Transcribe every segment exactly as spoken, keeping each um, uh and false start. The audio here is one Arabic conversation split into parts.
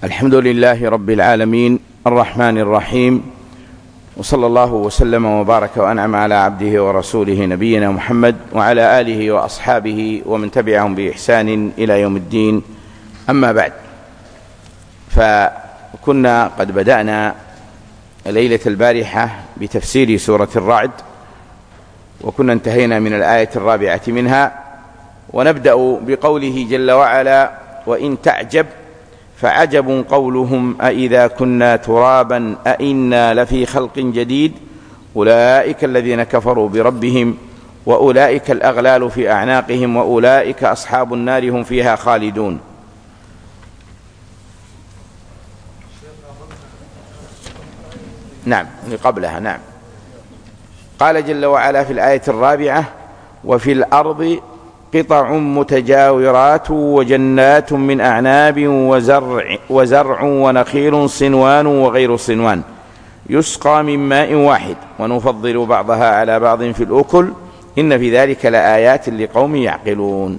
الحمد لله رب العالمين الرحمن الرحيم، وصلى الله وسلم وبارك وأنعم على عبده ورسوله نبينا محمد وعلى آله وأصحابه ومن تبعهم بإحسان إلى يوم الدين. أما بعد، فكنا قد بدأنا ليلة البارحة بتفسير سورة الرعد، وكنا انتهينا من الآية الرابعة منها، ونبدأ بقوله جل وعلا: وإن تعجب فعجب قولهم أإذا كنا ترابا أإنا لفي خلق جديد أولئك الذين كفروا بربهم وأولئك الأغلال في أعناقهم وأولئك أصحاب النار هم فيها خالدون. نعم، قبلها. نعم، قال جل وعلا في الآية الرابعة: وفي الأرض قطع متجاورات وجنات من أعناب وزرع, وزرع ونخيل صنوان وغير صنوان يسقى من ماء واحد ونفضل بعضها على بعض في الأكل إن في ذلك لآيات لقوم يعقلون.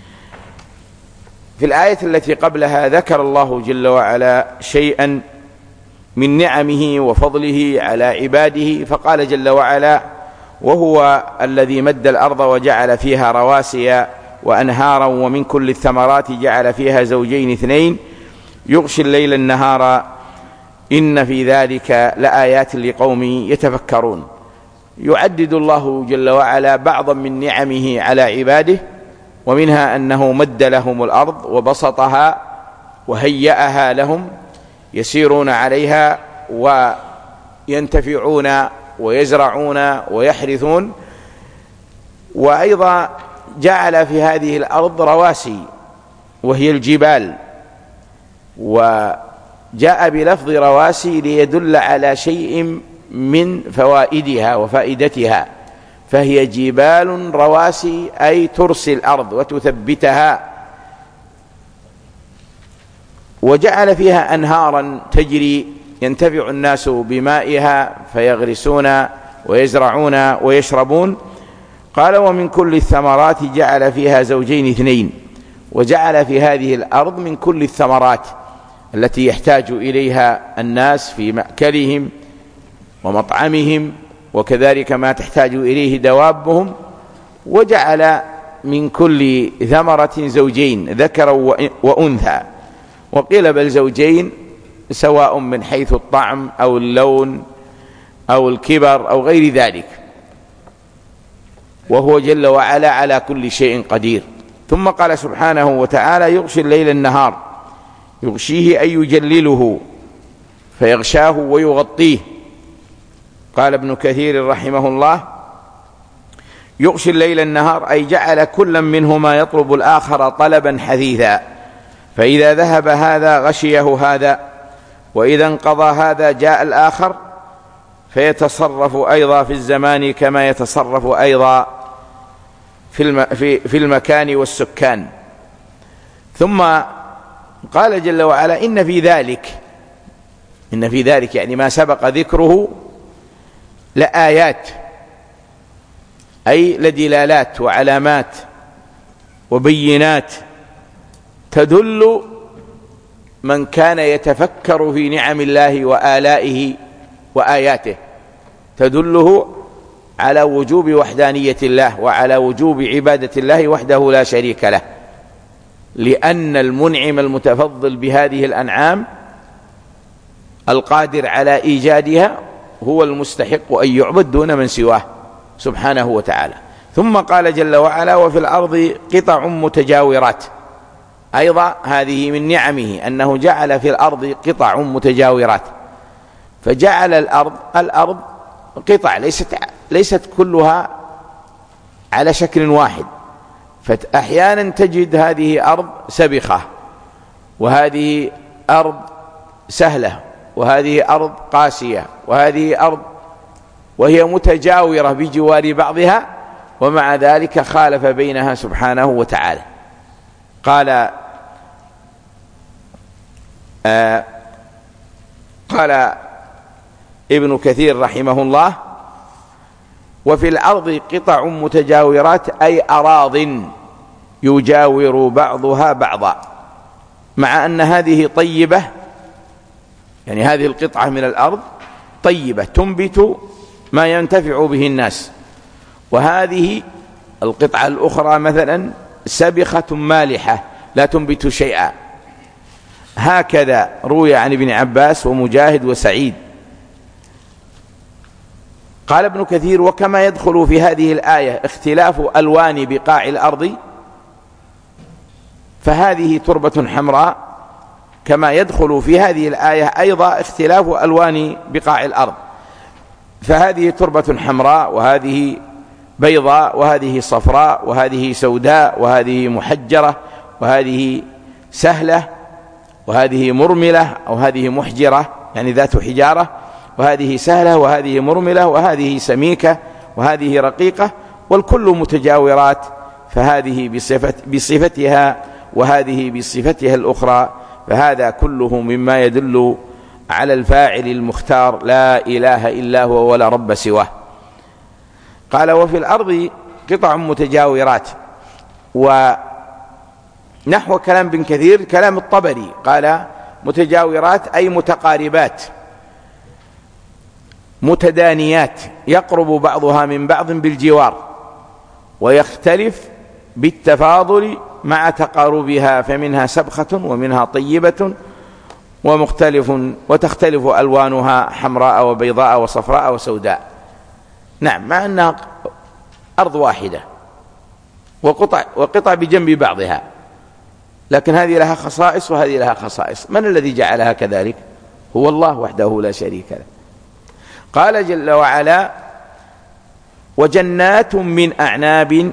في الآية التي قبلها ذكر الله جل وعلا شيئا من نعمه وفضله على عباده، فقال جل وعلا: وهو الذي مد الأرض وجعل فيها رواسي وأنهارا ومن كل الثمرات جعل فيها زوجين اثنين يغشي الليل النهار إن في ذلك لآيات لقوم يتفكرون. يعدد الله جل وعلا بعضا من نعمه على عباده، ومنها أنه مد لهم الأرض وبسطها وهيأها لهم يسيرون عليها وينتفعون ويزرعون ويحرثون، وأيضا جعل في هذه الأرض رواسي وهي الجبال، وجاء بلفظ رواسي ليدل على شيء من فوائدها وفائدتها، فهي جبال رواسي أي ترسي الأرض وتثبتها. وجعل فيها أنهارا تجري ينتفع الناس بمائها فيغرسون ويزرعون ويشربون. قال: ومن كل الثمرات جعل فيها زوجين اثنين، وجعل في هذه الأرض من كل الثمرات التي يحتاج إليها الناس في مأكلهم ومطعمهم، وكذلك ما تحتاج إليه دوابهم، وجعل من كل ثمرة زوجين ذكرا وأنثى، وقيل بل زوجين سواء من حيث الطعم أو اللون أو الكبر أو غير ذلك، وهو جل وعلا على كل شيء قدير. ثم قال سبحانه وتعالى: يغشي الليل النهار، يغشيه أي يجلله فيغشاه ويغطيه. قال ابن كثير رحمه الله: يغشي الليل النهار أي جعل كل منهما يطلب الآخر طلبا حثيثا، فإذا ذهب هذا غشيه هذا، وإذا انقضى هذا جاء الآخر، فيتصرف أيضا في الزمان كما يتصرف أيضا في, في, في المكان والسكان. ثم قال جل وعلا: إن في ذلك إن في ذلك يعني ما سبق ذكره لآيات، أي لدلالات وعلامات وبينات تدل من كان يتفكر في نعم الله وآلائه وآياته، تدله على وجوب وحدانية الله وعلى وجوب عبادة الله وحده لا شريك له، لأن المنعم المتفضل بهذه الأنعام القادر على إيجادها هو المستحق أن يعبد دون من سواه سبحانه وتعالى. ثم قال جل وعلا: وفي الأرض قطع متجاورات، أيضا هذه من نعمه أنه جعل في الأرض قطع متجاورات، فجعل الأرض الأرض قطع ليست ليست كلها على شكل واحد، فأحيانا تجد هذه أرض سبخة، وهذه أرض سهلة، وهذه أرض قاسية، وهذه أرض وهي متجاورة بجوار بعضها، ومع ذلك خالف بينها سبحانه وتعالى. قال آه قال ابن كثير رحمه الله: وفي الأرض قطع متجاورات أي أراضٍ يجاور بعضها بعضا، مع أن هذه طيبة يعني هذه القطعة من الأرض طيبة تنبت ما ينتفع به الناس، وهذه القطعة الأخرى مثلا سبخة مالحة لا تنبت شيئا. هكذا روي عن ابن عباس ومجاهد وسعيد. قال ابن كثير: وكما يدخل في هذه الآية اختلاف ألوان بقاع الأرض، فهذه تربة حمراء كما يدخل في هذه الآية أيضا اختلاف ألوان بقاع الأرض، فهذه تربة حمراء وهذه بيضاء وهذه صفراء وهذه سوداء وهذه محجرة وهذه سهلة وهذه مرملة أو هذه محجرة يعني ذات حجارة، وهذه سهلة وهذه مرملة وهذه سميكة وهذه رقيقة، والكل متجاورات، فهذه بصفة بصفتها وهذه بصفتها الأخرى، فهذا كله مما يدل على الفاعل المختار لا إله إلا هو ولا رب سواه. قال: وفي الأرض قطع متجاورات. ونحو كلام بن كثير كلام الطبري، قال: متجاورات أي متقاربات متدانيات يقرب بعضها من بعض بالجوار، ويختلف بالتفاضل مع تقاربها، فمنها سبخة ومنها طيبة ومختلف وتختلف ألوانها حمراء وبيضاء وصفراء وسوداء. نعم، مع أنها أرض واحدة وقطع, وقطع بجنب بعضها، لكن هذه لها خصائص وهذه لها خصائص. من الذي جعلها كذلك؟ هو الله وحده لا شريك له. قال جل وعلا: وجنات من أعناب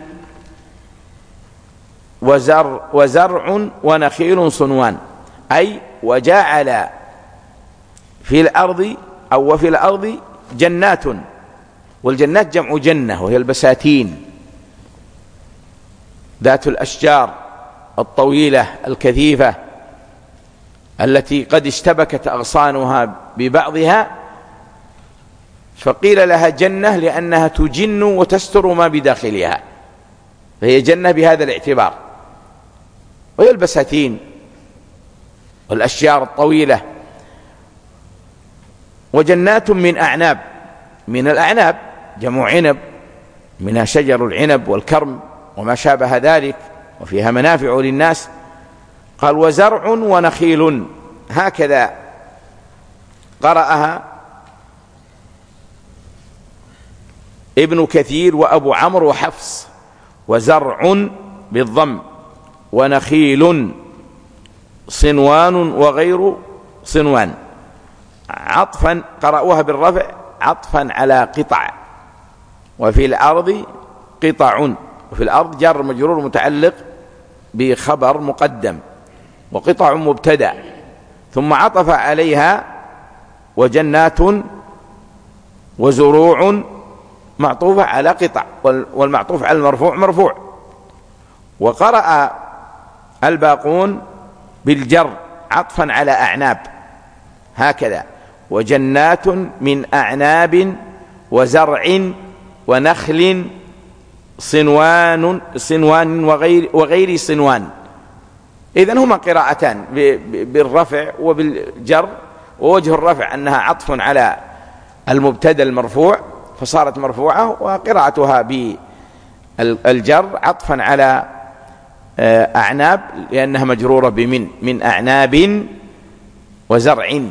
وزرع, وزرع ونخيل صنوان، أي وجعل في الأرض أو وفي الأرض جنات، والجنات جمع جنة وهي البساتين ذات الأشجار الطويلة الكثيفة التي قد اشتبكت أغصانها ببعضها، فقيل لها جنة لأنها تجن وتستر ما بداخلها، فهي جنة بهذا الاعتبار. وهي البساتين والأشجار الطويلة. وجنات من أعناب، من الأعناب جمع عنب، منها شجر العنب والكرم وما شابه ذلك، وفيها منافع للناس. قال: وزرع ونخيل، هكذا قرأها ابن كثير وأبو عمرو وحفص، وزرع بالضم، ونخيل صنوان وغير صنوان، عطفا قرأوها بالرفع عطفا على قطع. وفي الأرض قطع، وفي الأرض جار مجرور متعلق بخبر مقدم، وقطع مبتدأ، ثم عطف عليها وجنات وزروع معطوفة على قطع، والمعطوف على المرفوع مرفوع. وقرأ الباقون بالجر عطفا على أعناب، هكذا: وجنات من أعناب وزرع ونخل صنوان صنوان وغير, وغير صنوان. إذن هما قراءتان بالرفع وبالجر، ووجه الرفع أنها عطف على المبتدأ المرفوع فصارت مرفوعة، وقراءتها بالجر عطفا على أعناب لأنها مجرورة بمن، من أعناب وزرع.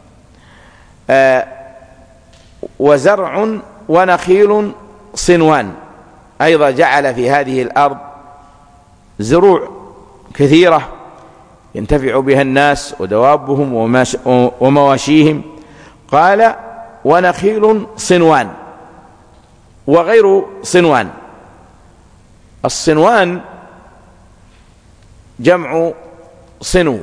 وزرع ونخيل صنوان، أيضا جعل في هذه الأرض زروع كثيرة ينتفع بها الناس ودوابهم ومواشيهم. قال: ونخيل صنوان وغير صنوان. الصنوان جمع صنو،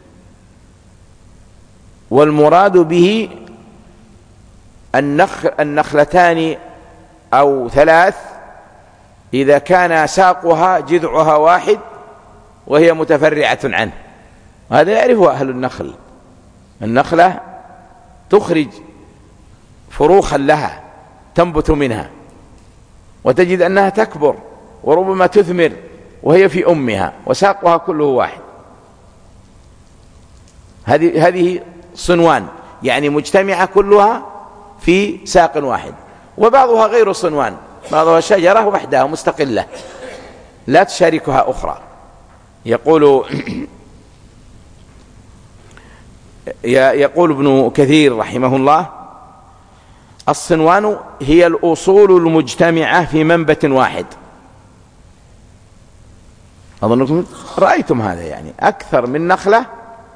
والمراد به النخل النخلتان أو ثلاث إذا كان ساقها جذعها واحد وهي متفرعة عنه، هذا يعرفه أهل النخل. النخلة تخرج فروخا لها تنبت منها، وتجد أنها تكبر وربما تثمر وهي في أمها وساقها كله واحد. هذه هذه صنوان، يعني مجتمعة كلها في ساق واحد. وبعضها غير صنوان، بعضها شجرة وحدها مستقلة لا تشاركها أخرى. يقول يقول ابن كثير رحمه الله: الصنوان هي الأصول المجتمعة في منبت واحد. أظنكم رأيتم هذا، يعني أكثر من نخلة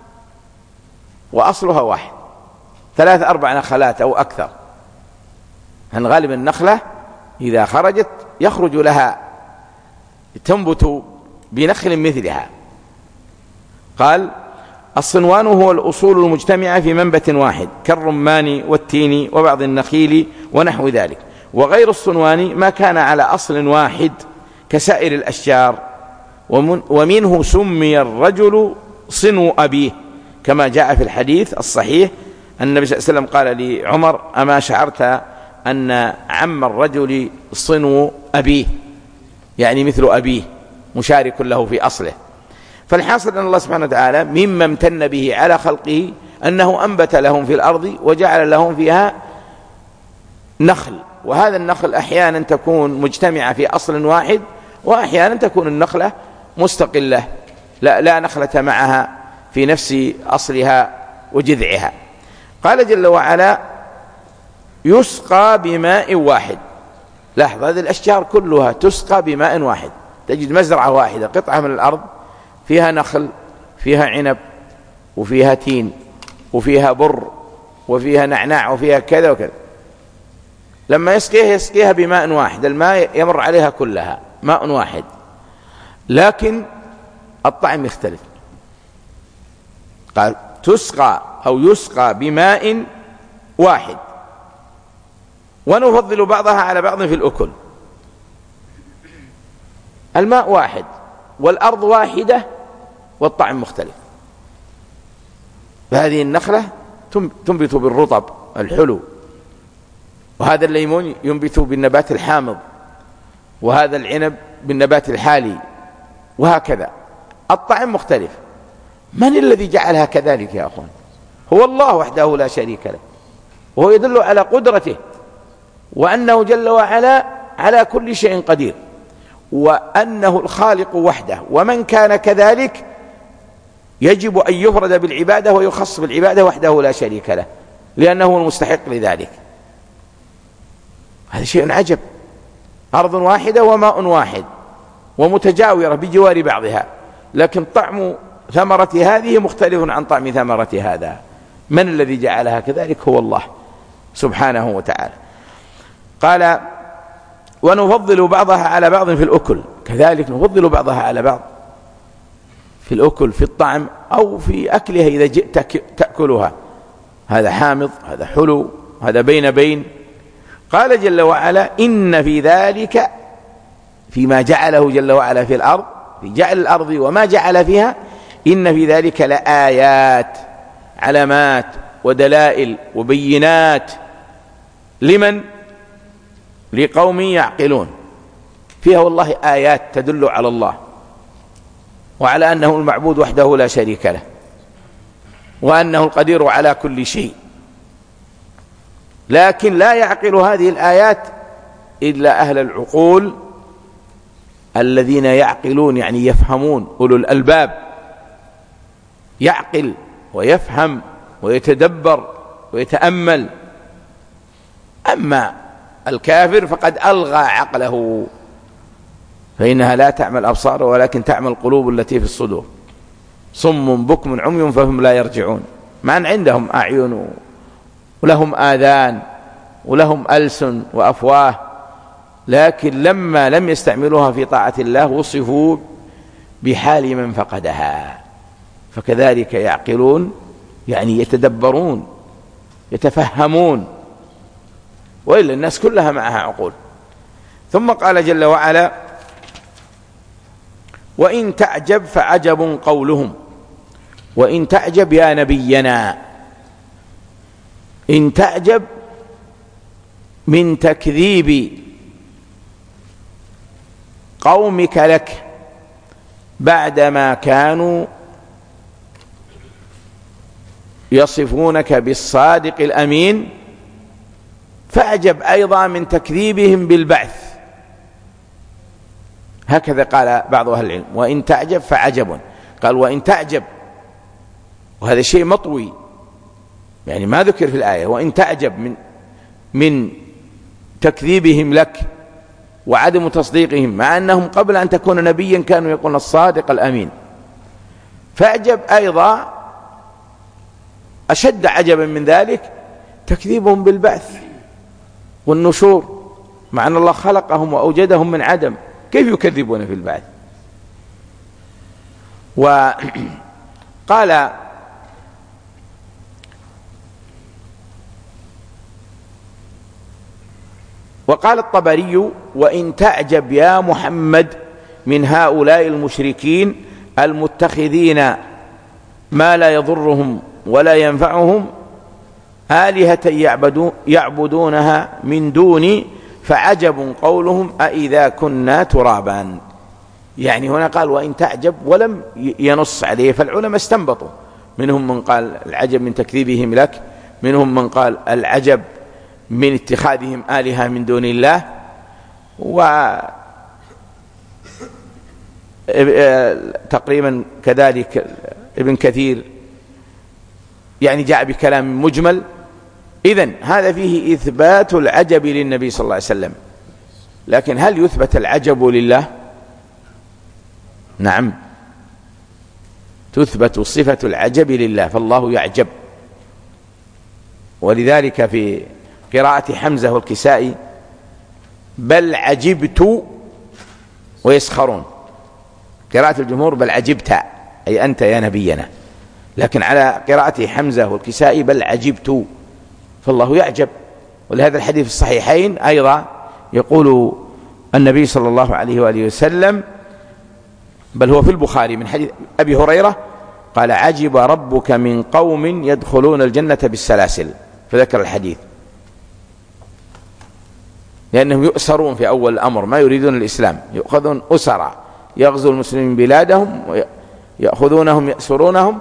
وأصلها واحد، ثلاث أربع نخلات أو أكثر. عن غالب النخلة إذا خرجت يخرج لها تنبت بنخل مثلها. قال: الصنوان هو الأصول المجتمعة في منبت واحد كالرمان والتين وبعض النخيل ونحو ذلك. وغير الصنوان ما كان على أصل واحد كسائر الأشجار، ومنه سمي الرجل صنو أبيه، كما جاء في الحديث الصحيح أن النبي صلى الله عليه وسلم قال لعمر: أما شعرت أن عم الرجل صنو أبيه، يعني مثل أبيه مشارك له في أصله. فالحاصل أن الله سبحانه وتعالى مما امتن به على خلقه أنه أنبت لهم في الأرض وجعل لهم فيها نخل، وهذا النخل أحيانا تكون مجتمعة في أصل واحد، وأحيانا تكون النخلة مستقلة لا, لا نخلة معها في نفس أصلها وجذعها. قال جل وعلا: يسقى بماء واحد. لاحظ، هذه الأشجار كلها تسقى بماء واحد. تجد مزرعة واحدة، قطعة من الأرض فيها نخل، فيها عنب، وفيها تين، وفيها بر، وفيها نعناع، وفيها كذا وكذا. لما يسقيها يسقيها بماء واحد، الماء يمر عليها كلها ماء واحد، لكن الطعم يختلف. قال: تسقى أو يسقى بماء واحد، ونفضل بعضها على بعض في الأكل. الماء واحد والأرض واحدة والطعم مختلف. فهذه النخلة تنبت بالرطب الحلو، وهذا الليمون ينبت بالنبات الحامض، وهذا العنب بالنبات الحالي، وهكذا. الطعم مختلف. من الذي جعلها كذلك يا أخوان؟ هو الله وحده لا شريك له، وهو يدل على قدرته، وأنه جل وعلا على كل شيء قدير، وأنه الخالق وحده. ومن كان كذلك يجب أن يفرد بالعبادة ويخص بالعبادة وحده لا شريك له، لأنه المستحق لذلك. هذا شيء عجب. أرض واحدة وماء واحد ومتجاورة بجوار بعضها، لكن طعم ثمرة هذه مختلف عن طعم ثمرة هذا. من الذي جعلها كذلك؟ هو الله سبحانه وتعالى. قال: ونفضل بعضها على بعض في الأكل. كذلك نفضل بعضها على بعض في الأكل، في الطعم أو في أكلها إذا جئت تأكلها، هذا حامض، هذا حلو، هذا بين بين. قال جل وعلا: إن في ذلك، فيما جعله جل وعلا في الأرض، في جعل الأرض وما جعل فيها، إن في ذلك لآيات، علامات ودلائل وبينات. لمن؟ لقوم يعقلون. فيها والله آيات تدل على الله وعلى أنه المعبود وحده لا شريك له، وأنه القدير على كل شيء. لكن لا يعقل هذه الآيات إلا أهل العقول الذين يعقلون، يعني يفهمون، أولو الألباب، يعقل ويفهم ويتدبر ويتأمل. أما الكافر فقد ألغى عقله، فإنها لا تعمل الأبصار ولكن تعمل القلوب التي في الصدور. صم بكم عمي فهم لا يرجعون. مع أن عندهم أعين ولهم آذان ولهم ألسن وأفواه، لكن لما لم يستعملوها في طاعة الله وصفوا بحال من فقدها. فكذلك يعقلون، يعني يتدبرون يتفهمون، وإلا الناس كلها معها عقول. ثم قال جل وعلا: وإن تعجب فعجب قولهم. وإن تعجب يا نبينا، إن تعجب من تكذيب قومك لك بعدما كانوا يصفونك بالصادق الأمين، فأعجب أيضا من تكذيبهم بالبعث. هكذا قال بعض أهل العلم: وإن تعجب فعجب. قال وإن تعجب، وهذا شيء مطوي، يعني ما ذكر في الآية. وإن تعجب من من تكذيبهم لك وعدم تصديقهم، مع أنهم قبل أن تكون نبيا كانوا يقولون الصادق الأمين. فأعجب أيضا أشد عجبا من ذلك تكذيبهم بالبعث والنشور، مع أن الله خلقهم وأوجدهم من عدم، كيف يكذبون في البعث؟ وقال وقال الطبري: وإن تعجب يا محمد من هؤلاء المشركين المتخذين ما لا يضرهم ولا ينفعهم آلهة يعبدون يعبدونها من دوني فعجب قولهم أإذا كنا ترابا. يعني هنا قال وإن تعجب ولم ينص عليه، فالعلماء استنبطوا، منهم من قال العجب من تكذيبهم لك، منهم من قال العجب من اتخاذهم آلهة من دون الله. وتقريبا كذلك ابن كثير يعني جاء بكلام مجمل. إذن هذا فيه إثبات العجب للنبي صلى الله عليه وسلم، لكن هل يثبت العجب لله؟ نعم، تثبت صفة العجب لله، فالله يعجب. ولذلك في قراءة حمزة والكسائي: بل عجبت ويسخرون. قراءة الجمهور: بل عجبت، أي أنت يا نبينا. لكن على قراءة حمزة والكسائي: بل عجبت، فالله يعجب. ولهذا الحديث في الصحيحين أيضا يقول النبي صلى الله عليه وآله وسلم، بل هو في البخاري من حديث أبي هريرة، قال: عجب ربك من قوم يدخلون الجنة بالسلاسل، فذكر الحديث، لأنهم يؤسرون في أول الأمر، ما يريدون الإسلام، يأخذون أسرا، يغزو المسلمين بلادهم ويأخذونهم يأسرونهم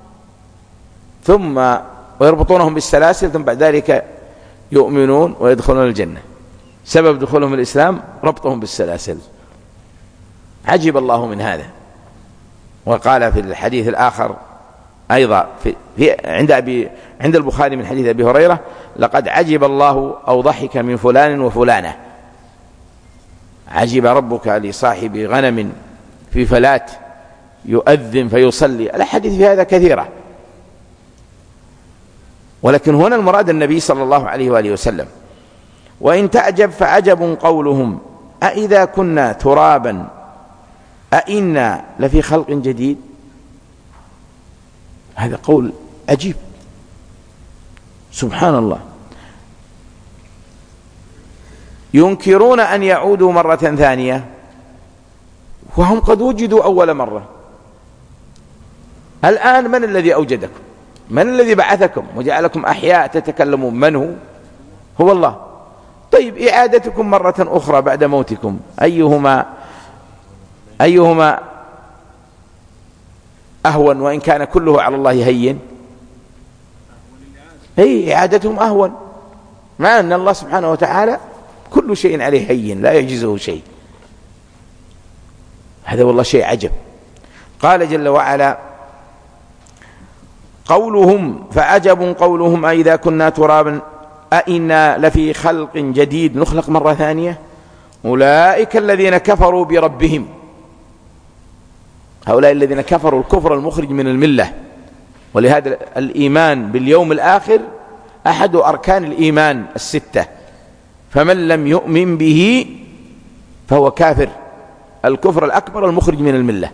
ثم ويربطونهم بالسلاسل، ثم بعد ذلك يؤمنون ويدخلون الجنة. سبب دخولهم الإسلام ربطهم بالسلاسل. عجب الله من هذا. وقال في الحديث الآخر أيضا في في عند أبي عند البخاري من حديث أبي هريرة: لقد عجب الله أو ضحك من فلان وفلانة. عجب ربك لصاحب غنم في فلاة يؤذن فيصلي. الحديث في هذا كثيرة، ولكن هنا المراد النبي صلى الله عليه وآله وسلم. وإن تعجب فعجب قولهم أإذا كنا ترابا أإنا لفي خلق جديد. هذا قول عجيب، سبحان الله. ينكرون أن يعودوا مرة ثانية وهم قد وجدوا أول مرة. الآن من الذي أوجدكم؟ من الذي بعثكم وجعلكم أحياء تتكلمون؟ من هو؟ هو الله. طيب إعادتكم مرة أخرى بعد موتكم أيهما أيهما أهون؟ وإن كان كله على الله هين، هي إعادتهم أهون، مع أن الله سبحانه وتعالى كل شيء عليه هين لا يعجزه شيء. هذا والله شيء عجب. قال جل وعلا: قولهم فعجب قولهم أئذا كنا ترابا أئنا لفي خلق جديد نخلق مرة ثانية. أولئك الذين كفروا بربهم. هؤلاء الذين كفروا الكفر المخرج من الملة. ولهذا الإيمان باليوم الآخر أحد أركان الإيمان الستة، فمن لم يؤمن به فهو كافر، الكفر الأكبر المخرج من الملة.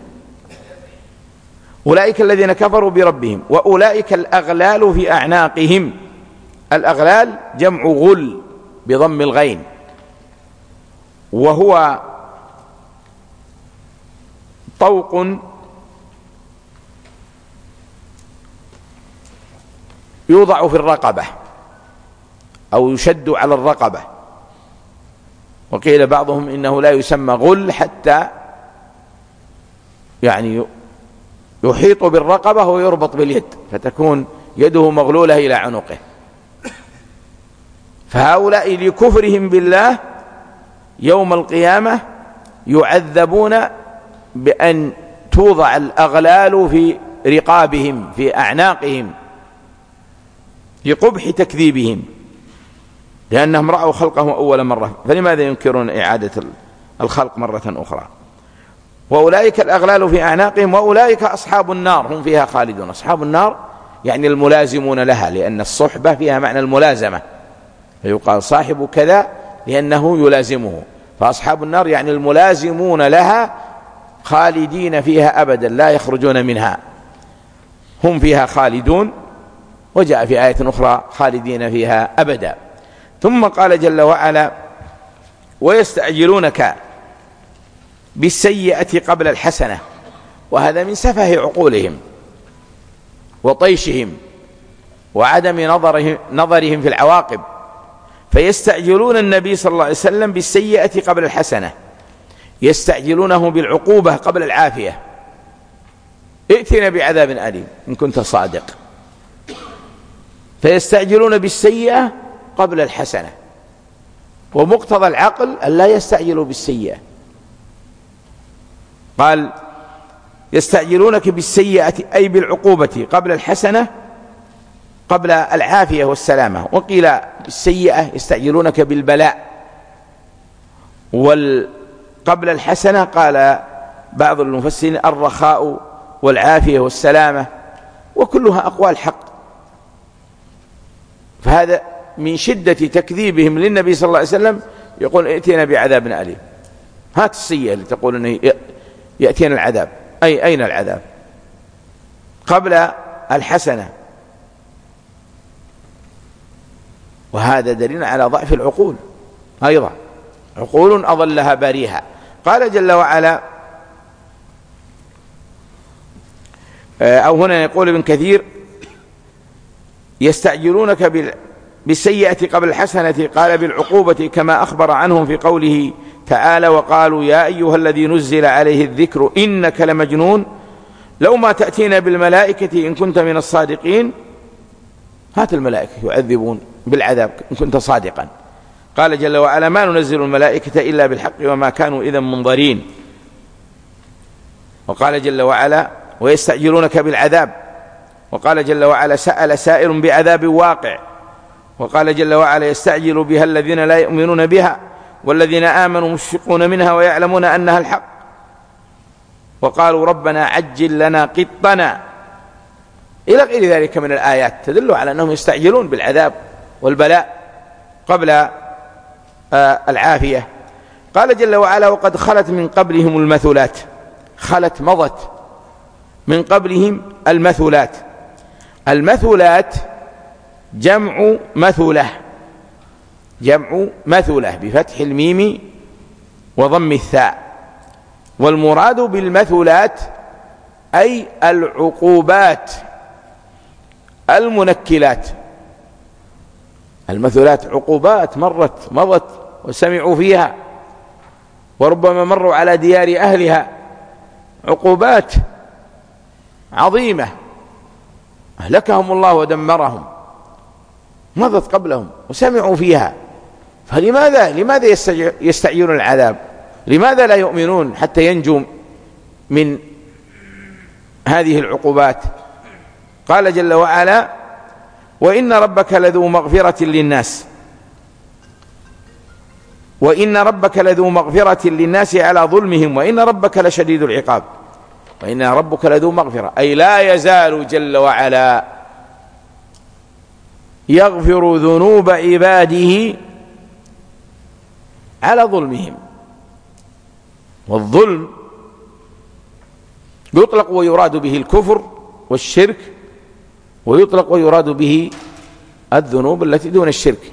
أولئك الذين كفروا بربهم وأولئك الأغلال في أعناقهم. الأغلال جمع غل بضم الغين، وهو طوق يوضع في الرقبة أو يشد على الرقبة. وقيل بعضهم إنه لا يسمى غل حتى يعني يحيط بالرقبة ويربط باليد، فتكون يده مغلولة إلى عنقه. فهؤلاء لكفرهم بالله يوم القيامة يعذبون بأن توضع الأغلال في رقابهم في أعناقهم لقبح تكذيبهم، لأنهم رأوا خلقهم أول مرة، فلماذا ينكرون إعادة الخلق مرة أخرى؟ وأولئك الأغلال في أعناقهم وأولئك أصحاب النار هم فيها خالدون. أصحاب النار يعني الملازمون لها، لأن الصحبة فيها معنى الملازمة، فيقال صاحب كذا لأنه يلازمه، فأصحاب النار يعني الملازمون لها خالدين فيها أبدا لا يخرجون منها، هم فيها خالدون. وجاء في آية أخرى خالدين فيها أبدا. ثم قال جل وعلا: ويستعجلونك بالسيئة قبل الحسنة. وهذا من سفه عقولهم وطيشهم وعدم نظرهم, نظرهم في العواقب، فيستعجلون النبي صلى الله عليه وسلم بالسيئة قبل الحسنة، يستعجلونه بالعقوبة قبل العافية. ائتنا بعذاب أليم إن كنت صادق. فيستعجلون بالسيئة قبل الحسنة، ومقتضى العقل أن لا يستعجلوا بالسيئة. قال: يستعجلونك بالسيئة أي بالعقوبة قبل الحسنة قبل العافية والسلامة. وقيل بالسيئة يستعجلونك بالبلاء، وقبل الحسنة قال بعض المفسرين الرخاء والعافية والسلامة، وكلها أقوال حق. فهذا من شدة تكذيبهم للنبي صلى الله عليه وسلم يقول: ائتنا بعذاب أليم. هات السيئة اللي تقول أنه يأتينا العذاب، أي أين العذاب؟ قبل الحسنة. وهذا دليل على ضعف العقول أيضا، عقول أضلها باريها. قال جل وعلا، أو هنا يقول ابن كثير: يستعجلونك بالسيئة قبل الحسنة، قال بالعقوبة كما أخبر عنهم في قوله تعالى: وقالوا يا أيها الذي نزل عليه الذكر إنك لمجنون لو ما تأتينا بالملائكة إن كنت من الصادقين. هات الملائكة يعذبون بالعذاب إن كنت صادقا. قال جل وعلا: ما ننزل الملائكة إلا بالحق وما كانوا إذا منظرين. وقال جل وعلا: ويستعجلونك بالعذاب. وقال جل وعلا: سأل سائل بعذاب واقع. وقال جل وعلا: يستعجل بها الذين لا يؤمنون بها والذين آمنوا مشفقون منها ويعلمون أنها الحق. وقالوا ربنا عجل لنا قطنا، إلى غير ذلك من الآيات تدل على أنهم يستعجلون بالعذاب والبلاء قبل آه العافية. قال جل وعلا: وقد خلت من قبلهم المثلات. خلت مضت من قبلهم المثلات. المثلات جمع مثلة، جمع مثلة بفتح الميم وضم الثاء. والمراد بالمثلات أي العقوبات المنكلات. المثلات عقوبات مرت مضت وسمعوا فيها، وربما مروا على ديار أهلها، عقوبات عظيمة أهلكهم الله ودمرهم، مضت قبلهم وسمعوا فيها. فلماذا لماذا يستعجلون العذاب؟ لماذا لا يؤمنون حتى ينجوا من هذه العقوبات؟ قال جل وعلا: وإن ربك لذو مغفرة للناس وإن ربك لذو مغفرة للناس على ظلمهم وإن ربك لشديد العقاب. وإن ربك لذو مغفرة أي لا يزال جل وعلا يغفر ذنوب عباده على ظلمهم. والظلم يطلق ويراد به الكفر والشرك، ويطلق ويراد به الذنوب التي دون الشرك.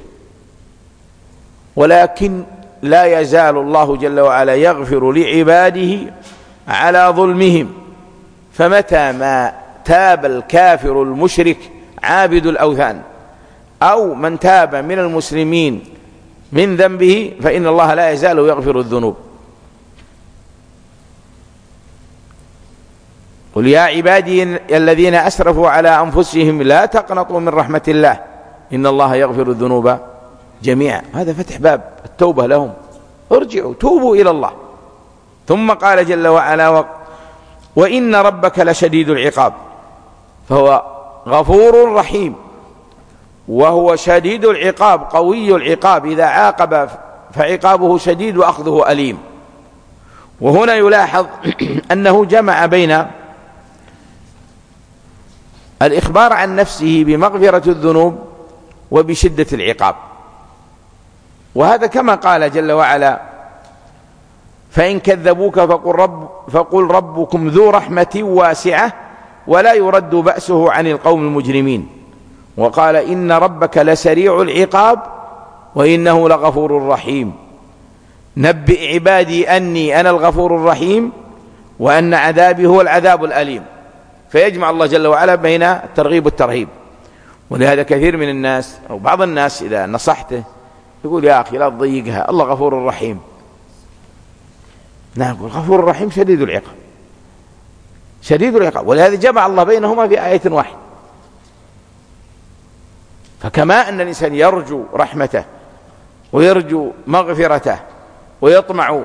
ولكن لا يزال الله جل وعلا يغفر لعباده على ظلمهم. فمتى ما تاب الكافر المشرك عابد الأوثان أو من تاب من المسلمين من ذنبه فإن الله لا يزال يغفر الذنوب. قل يا عبادي الذين أسرفوا على أنفسهم لا تقنطوا من رحمة الله إن الله يغفر الذنوب جميعا. هذا فتح باب التوبة لهم، ارجعوا توبوا إلى الله. ثم قال جل وعلا وإن ربك لشديد العقاب، فهو غفور رحيم، وهو شديد العقاب قوي العقاب، إذا عاقب فعقابه شديد وأخذه أليم. وهنا يلاحظ أنه جمع بين الإخبار عن نفسه بمغفرة الذنوب وبشدة العقاب، وهذا كما قال جل وعلا فإن كذبوك فقل, رب فقل ربكم ذو رحمة واسعة ولا يرد بأسه عن القوم المجرمين. وقال إن ربك لسريع العقاب وإنه لغفور رحيم، نبئ عبادي أني أنا الغفور الرحيم وأن عذابي هو العذاب الأليم. فيجمع الله جل وعلا بين الترغيب والترهيب. ولهذا كثير من الناس أو بعض الناس إذا نصحته يقول يا أخي لا تضيقها، الله غفور رحيم. نعم، غفور رحيم شديد العقاب، شديد العقاب. ولهذا جمع الله بينهما في آية واحدة. فكما أن الإنسان يرجو رحمته ويرجو مغفرته ويطمع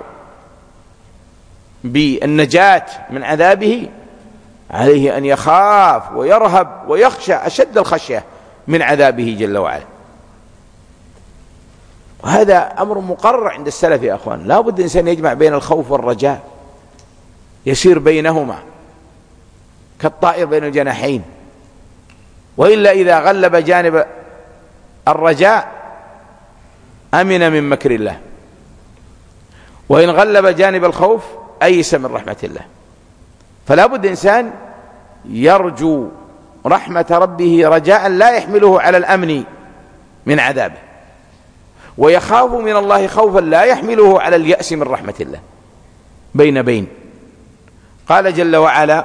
بالنجاة من عذابه، عليه أن يخاف ويرهب ويخشى أشد الخشية من عذابه جل وعلا. وهذا أمر مقرر عند السلف يا أخوان، لا بد الإنسان يجمع بين الخوف والرجاء، يسير بينهما كالطائر بين الجناحين. وإلا إذا غلب جانب الرجاء أمن من مكر الله، وإن غلب جانب الخوف أيس من رحمة الله. فلا بد إنسان يرجو رحمة ربه رجاء لا يحمله على الأمن من عذابه، ويخاف من الله خوفا لا يحمله على اليأس من رحمة الله، بين بين. قال جل وعلا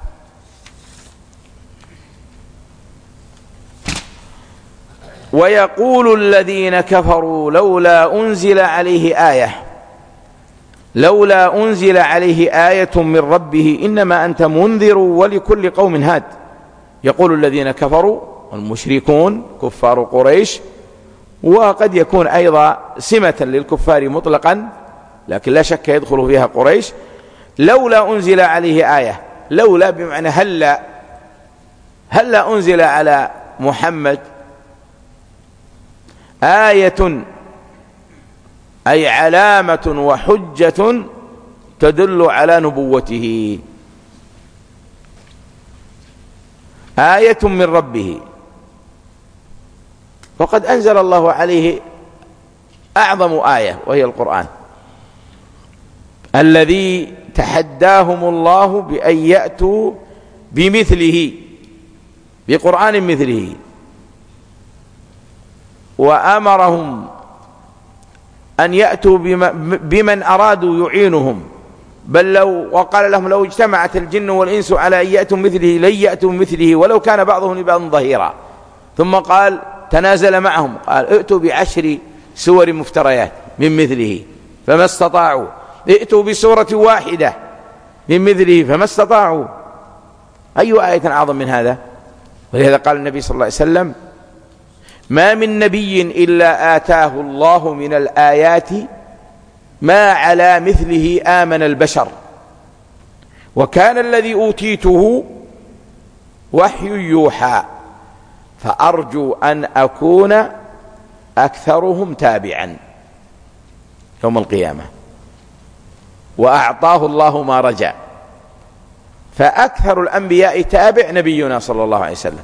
ويقول الذين كفروا لولا أنزل عليه آية لولا أنزل عليه آية من ربه إنما أنت منذر ولكل قوم هاد. يقول الذين كفروا المشركون كفار قريش، وقد يكون أيضا سمة للكفار مطلقا لكن لا شك يدخل فيها قريش. لولا أنزل عليه آية، لولا بمعنى هلا هلا أنزل على محمد آية، أي علامة وحجة تدل على نبوته، آية من ربه. وقد أنزل الله عليه أعظم آية وهي القرآن الذي تحداهم الله بأن يأتوا بمثله، بقرآن مثله، وأمرهم أن يأتوا بمن أرادوا يعينهم، بل لو وقال لهم لو اجتمعت الجن والإنس على أن يأتوا مثله لن يأتوا مثله ولو كان بعضهم لبعض ظهيرا. ثم قال تنازل معهم قال ائتوا بعشر سور مفتريات من مثله فما استطاعوا، ائتوا بسورة واحدة من مثله فما استطاعوا. أي آية أعظم من هذا؟ ولهذا قال النبي صلى الله عليه وسلم ما من نبي إلا آتاه الله من الآيات ما على مثله آمن البشر، وكان الذي أوتيته وحي يوحى، فأرجو أن أكون أكثرهم تابعا يوم القيامة. وأعطاه الله ما رجع، فأكثر الأنبياء تابع نبينا صلى الله عليه وسلم.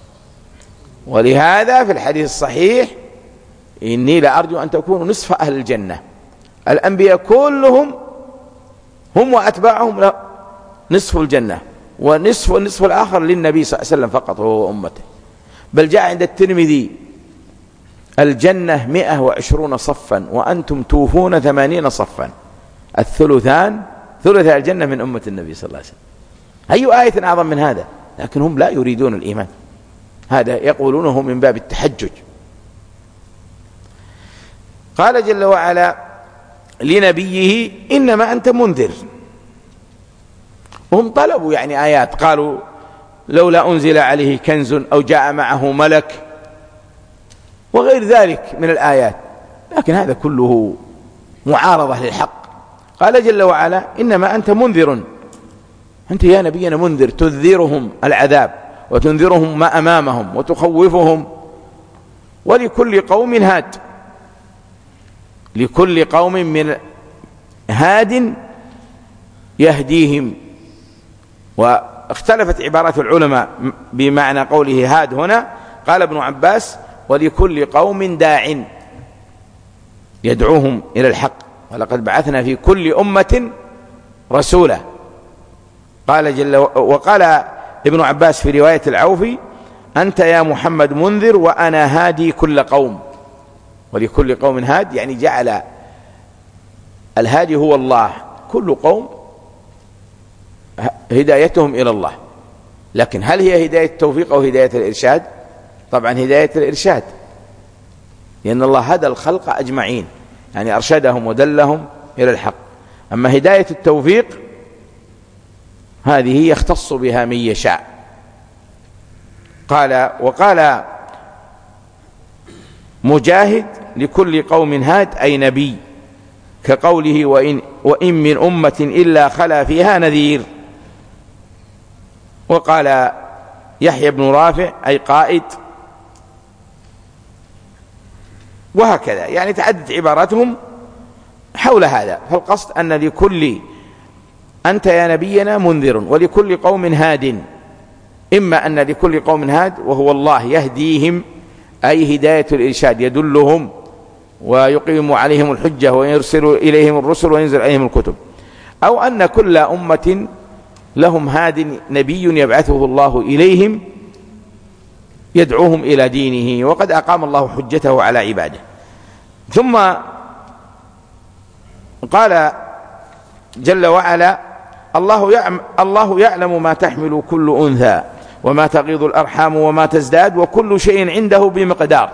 ولهذا في الحديث الصحيح إني لأرجو أن تكونوا نصف أهل الجنة. الأنبياء كلهم هم وأتباعهم لا نصف الجنة، ونصف النصف الآخر للنبي صلى الله عليه وسلم فقط هو وأمته. بل جاء عند الترمذي الجنة مئة وعشرون صفا وأنتم توفون ثمانين صفا، الثلثان ثلث الجنة من أمة النبي صلى الله عليه وسلم. أي آية أعظم من هذا؟ لكن هم لا يريدون الإيمان، هذا يقولونه من باب التحجج. قال جل وعلا لنبيه إنما أنت منذر هم طلبوا يعني آيات، قالوا لولا أنزل عليه كنز أو جاء معه ملك وغير ذلك من الآيات، لكن هذا كله معارضة للحق. قال جل وعلا إنما أنت منذر، أنت يا نبينا منذر، تنذرهم العذاب وتنذرهم ما أمامهم وتخوفهم. ولكل قوم هاد، لكل قوم من هاد يهديهم. واختلفت عبارات العلماء بمعنى قوله هاد هنا. قال ابن عباس ولكل قوم داع يدعوهم إلى الحق، ولقد بعثنا في كل أمة رسولا. قال جل وقال ابن عباس في رواية العوفي أنت يا محمد منذر وأنا هادي كل قوم. ولكل قوم هاد يعني جعل الهادي هو الله، كل قوم هدايتهم إلى الله. لكن هل هي هداية التوفيق أو هداية الإرشاد؟ طبعا هداية الإرشاد، لأن الله هدى الخلق أجمعين، يعني أرشدهم ودلهم إلى الحق. أما هداية التوفيق هذه يختص بها من يشاء. قال وقال مجاهد لكل قوم هاد أي نبي، كقوله وإن, وإن من أمة إلا خلا فيها نذير. وقال يحيى بن رافع أي قائد. وهكذا يعني تعدد عباراتهم حول هذا. فالقصد أن لكل أنت يا نبينا منذر ولكل قوم هاد، إما أن لكل قوم هاد وهو الله يهديهم أي هداية الإرشاد، يدلهم ويقيم عليهم الحجة ويرسل إليهم الرسل وينزل عليهم الكتب، أو أن كل أمة لهم هاد نبي يبعثه الله إليهم يدعوهم إلى دينه، وقد أقام الله حجته على عباده. ثم قال جل وعلا الله يعلم, الله يعلم ما تحمل كل أنثى وما تغيض الأرحام وما تزداد وكل شيء عنده بمقدار.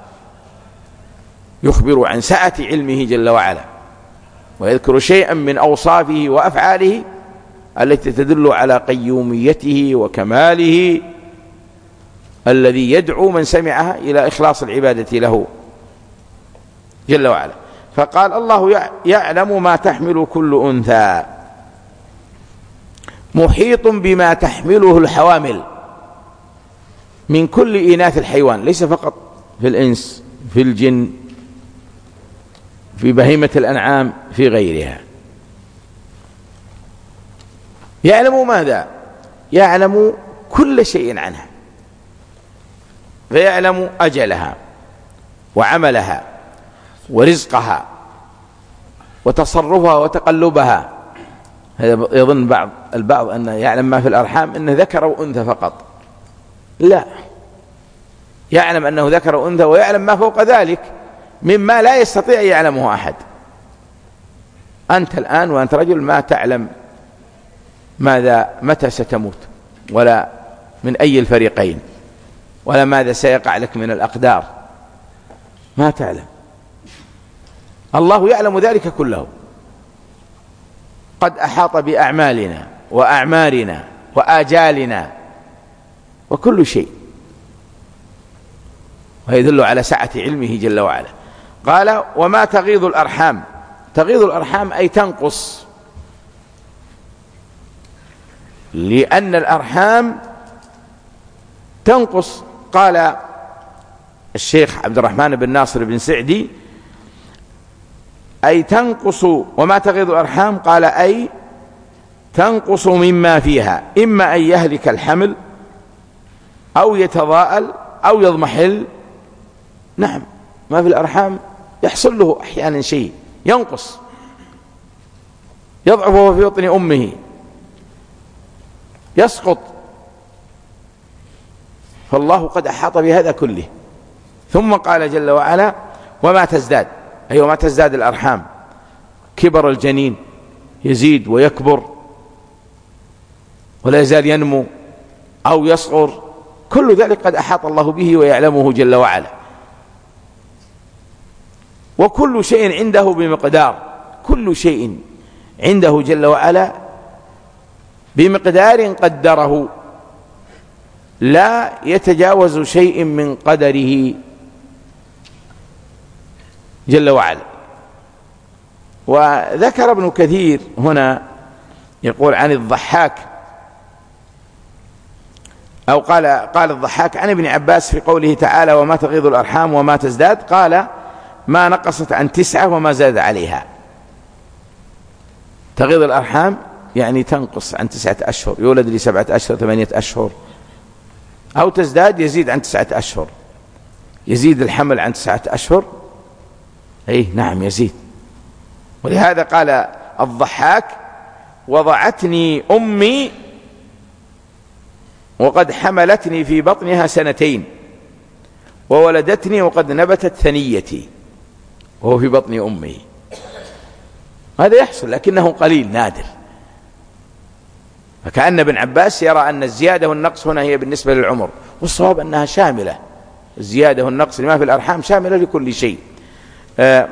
يخبر عن سعة علمه جل وعلا، ويذكر شيئا من أوصافه وأفعاله التي تدل على قيوميته وكماله الذي يدعو من سمعها إلى إخلاص العبادة له جل وعلا. فقال الله يعلم ما تحمل كل أنثى، محيط بما تحمله الحوامل من كل إناث الحيوان، ليس فقط في الإنس، في الجن، في بهيمة الأنعام، في غيرها. يعلم ماذا؟ يعلم كل شيء عنها، فيعلم أجلها وعملها ورزقها وتصرفها وتقلبها. هذا يظن بعض البعض أنه يعلم ما في الأرحام أنه ذكر وأنثى فقط، لا، يعلم أنه ذكر وأنثى ويعلم ما فوق ذلك مما لا يستطيع أن يعلمه أحد. أنت الآن وأنت رجل ما تعلم ماذا متى ستموت، ولا من أي الفريقين، ولا ماذا سيقع لك من الأقدار، ما تعلم. الله يعلم ذلك كله، قد أحاط بأعمالنا وأعمارنا وآجالنا وكل شيء، ويدل على سعة علمه جل وعلا. قال وما تغيض الأرحام، تغيض الأرحام أي تنقص، لأن الأرحام تنقص. قال الشيخ عبد الرحمن بن ناصر بن سعدي أي تنقص، وما تغيض الأرحام قال أي تنقص مما فيها، إما أن يهلك الحمل أو يتضاءل أو يضمحل. نعم، ما في الأرحام يحصل له أحيانا شيء ينقص، يضعف وهو في بطن أمه، يسقط، فالله قد أحاط بهذا كله. ثم قال جل وعلا وما تزداد، أي وما تزداد الأرحام، كبر الجنين يزيد ويكبر ولا يزال ينمو أو يصغر، كل ذلك قد أحاط الله به ويعلمه جل وعلا. وكل شيء عنده بمقدار، كل شيء عنده جل وعلا بمقدار قدره لا يتجاوز شيء من قدره جل وعلا. وذكر ابن كثير هنا يقول عن الضحاك، أو قال قال الضحاك عن ابن عباس في قوله تعالى وما تغيض الأرحام وما تزداد، قال ما نقصت عن تسعة وما زاد عليها. تغيض الأرحام يعني تنقص عن تسعة أشهر، يولد لي سبعة أشهر ثمانية أشهر، أو تزداد يزيد عن تسعة أشهر، يزيد الحمل عن تسعة أشهر، أي نعم يزيد. ولهذا قال الضحاك وضعتني أمي وقد حملتني في بطنها سنتين وولدتني وقد نبتت ثنيتي وهو في بطن أمه. هذا يحصل لكنه قليل نادر. فكأن ابن عباس يرى أن الزيادة والنقص هنا هي بالنسبة للعمر، والصواب أنها شاملة، الزيادة والنقص لما في الأرحام شاملة لكل شيء. آه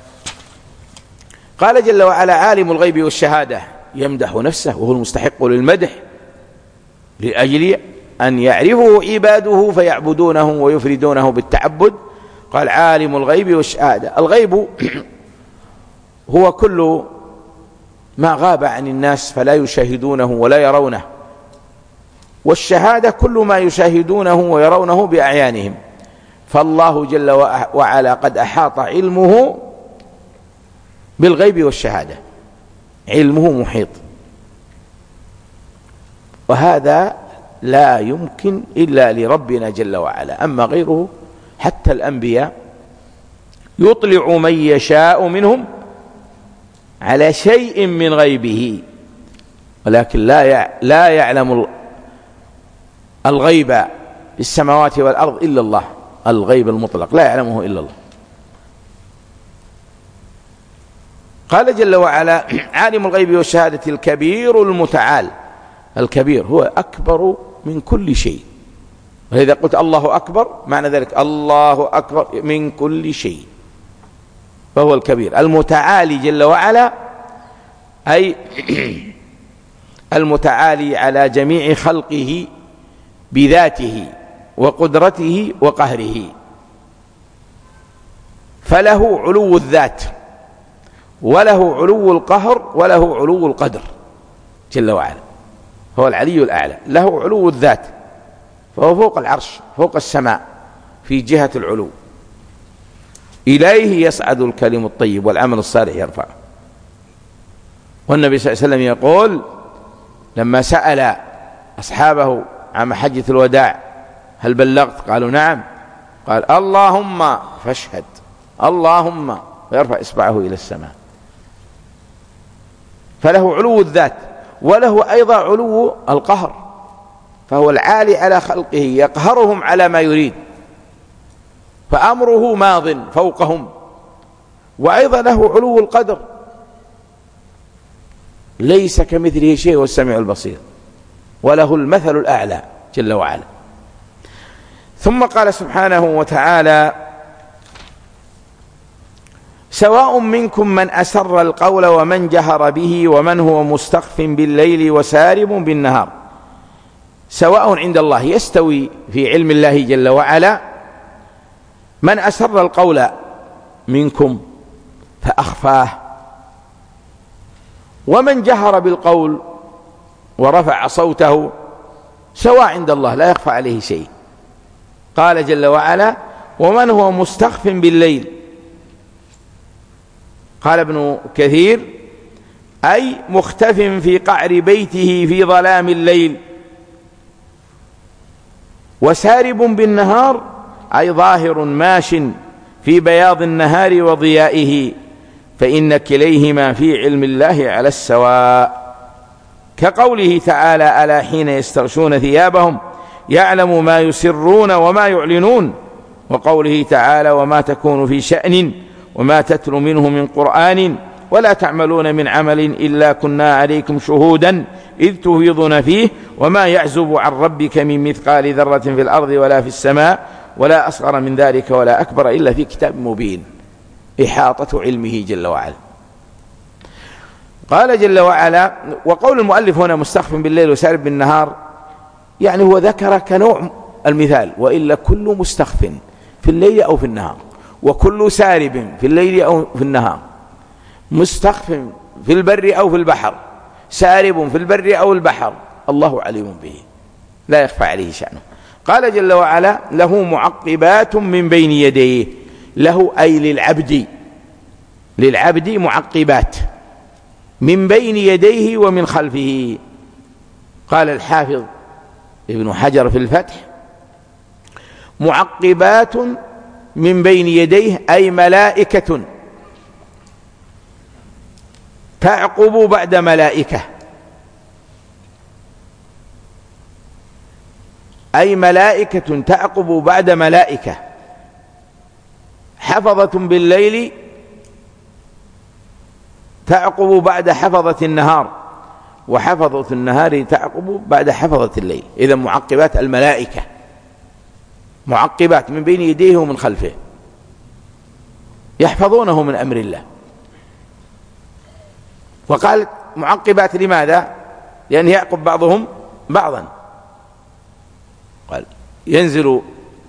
قال جل وعلا عالم الغيب والشهادة، يمدح نفسه وهو المستحق للمدح لأجل أن يعرفه عباده فيعبدونه ويفردونه بالتعبد. قال عالم الغيب والشهادة، الغيب هو كل ما غاب عن الناس فلا يشاهدونه ولا يرونه، والشهادة كل ما يشاهدونه ويرونه بأعيانهم. فالله جل وعلا قد أحاط علمه بالغيب والشهادة، علمه محيط، وهذا لا يمكن إلا لربنا جل وعلا. أما غيره حتى الأنبياء يطلع من يشاء منهم على شيء من غيبه، ولكن لا لا يعلم الغيب في السماوات والأرض إلا الله، الغيب المطلق لا يعلمه إلا الله. قال جل وعلا عالم الغيب والشهادة الكبير المتعال. الكبير هو أكبر من كل شيء، وإذا قلت الله أكبر معنى ذلك الله أكبر من كل شيء، فهو الكبير. المتعالي جل وعلا أي المتعالي على جميع خلقه بذاته وقدرته وقهره، فله علو الذات وله علو القهر وله علو القدر جل وعلا. هو العلي الأعلى، له علو الذات فهو فوق العرش فوق السماء في جهة العلو، إليه يصعد الكلم الطيب والعمل الصالح يرفعه. والنبي صلى الله عليه وسلم يقول لما سأل أصحابه عن حجة الوداع هل بلغت؟ قالوا نعم، قال اللهم فاشهد، اللهم، ويرفع إصبعه إلى السماء. فله علو الذات وله أيضا علو القهر، فهو العالي على خلقه يقهرهم على ما يريد، فأمره ماض فوقهم. وأيضا له علو القدر، ليس كمثله شيء والسميع البصير، وله المثل الأعلى جل وعلا. ثم قال سبحانه وتعالى سواء منكم من أسر القول ومن جهر به ومن هو مستخف بالليل وسارب بالنهار. سواء عند الله، يستوي في علم الله جل وعلا من أسر القول منكم فأخفاه، ومن جهر بالقول ورفع صوته، سواء عند الله لا يخفى عليه شيء. قال جل وعلا ومن هو مستخف بالليل. قال ابن كثير أي مختف في قعر بيته في ظلام الليل. وسارب بالنهار أي ظاهر ماش في بياض النهار وضيائه، فإن كليهما في علم الله على السواء. كقوله تعالى ألا حين يستغشون ثيابهم يعلم ما يسرون وما يعلنون. وقوله تعالى وما تكون في شأن وما تتلو منه من قرآن ولا تعملون من عمل إلا كنا عليكم شهودا إذ تفيضون فيه وما يعزب عن ربك من مثقال ذرة في الأرض ولا في السماء ولا أصغر من ذلك ولا أكبر إلا في كتاب مبين. إحاطة علمه جل وعلا. قال جل وعلا: وقول المؤلف هنا مستخف بالليل وسارب بالنهار، يعني هو ذكر كنوع المثال، وإلا كل مستخف في الليل أو في النهار، وكل سارب في الليل أو في النهار، مستخف في البر أو في البحر، سارب في البر أو البحر، الله عليم به لا يخفى عليه شأنه. قال جل وعلا: له معقبات من بين يديه، له أي للعبد، للعبد معقبات من بين يديه ومن خلفه. قال الحافظ ابن حجر في الفتح: معقبات من بين يديه أي ملائكة تعقب بعد ملائكة، أي ملائكة تعقب بعد ملائكة، حفظة بالليل تعقب بعد حفظة النهار، وحفظة النهار تعقب بعد حفظة الليل. إذا معقبات الملائكة، معقبات من بين يديه ومن خلفه، يحفظونه من أمر الله. وقال معقبات لماذا؟ لأن يعقب بعضهم بعضا. قال: ينزل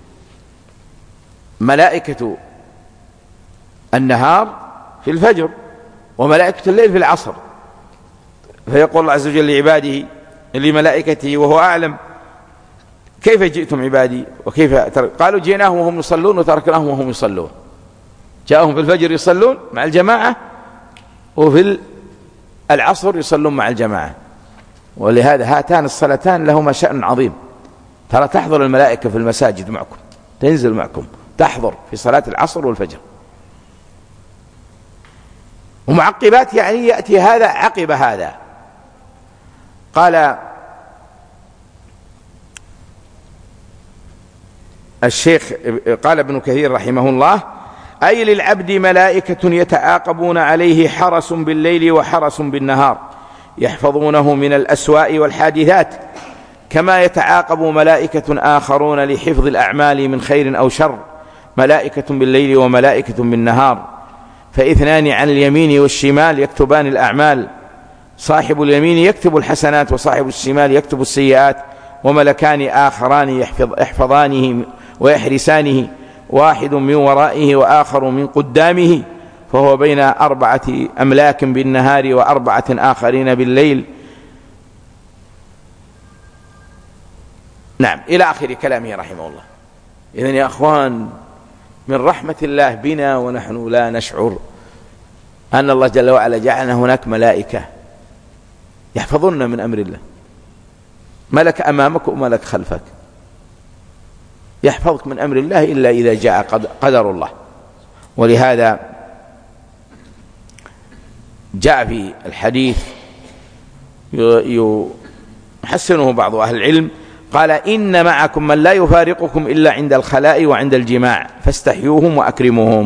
ملائكة النهار في الفجر، وملائكة الليل في العصر، فيقول الله عز وجل لعباده لملائكته وهو أعلم: كيف جئتم عبادي وكيف ترك؟ قالوا: جئناهم وهم يصلون وتركناهم وهم يصلون. جاءهم في الفجر يصلون مع الجماعة، وفي العصر يصلون مع الجماعة. ولهذا هاتان الصلاتان لهما شأن عظيم. ترى تحضر الملائكة في المساجد معكم، تنزل معكم تحضر في صلاة العصر والفجر. ومعقبات يعني يأتي هذا عقب هذا. قال الشيخ، قال ابن كثير رحمه الله: أي للعبد ملائكة يتعاقبون عليه، حرس بالليل وحرس بالنهار، يحفظونه من الأسواء والحادثات، كما يتعاقب ملائكة آخرون لحفظ الأعمال من خير أو شر، ملائكة بالليل وملائكة بالنهار، فاثنان عن اليمين والشمال يكتبان الأعمال، صاحب اليمين يكتب الحسنات وصاحب الشمال يكتب السيئات، وملكان آخران يحفظ يحفظانه ويحرسانه، واحد من ورائه وآخر من قدامه، فهو بين أربعة أملاك بالنهار وأربعة آخرين بالليل. نعم، إلى آخر كلامه رحمه الله. إذن يا أخوان، من رحمة الله بنا ونحن لا نشعر أن الله جل وعلا جعل هناك ملائكة يحفظون من أمر الله، ملك أمامك وملك خلفك، يحفظك من أمر الله إلا إذا جاء قدر الله. ولهذا جاء في الحديث يحسنه بعض أهل العلم، قال: إن معكم من لا يفارقكم إلا عند الخلاء وعند الجماع، فاستحيوهم وأكرموهم.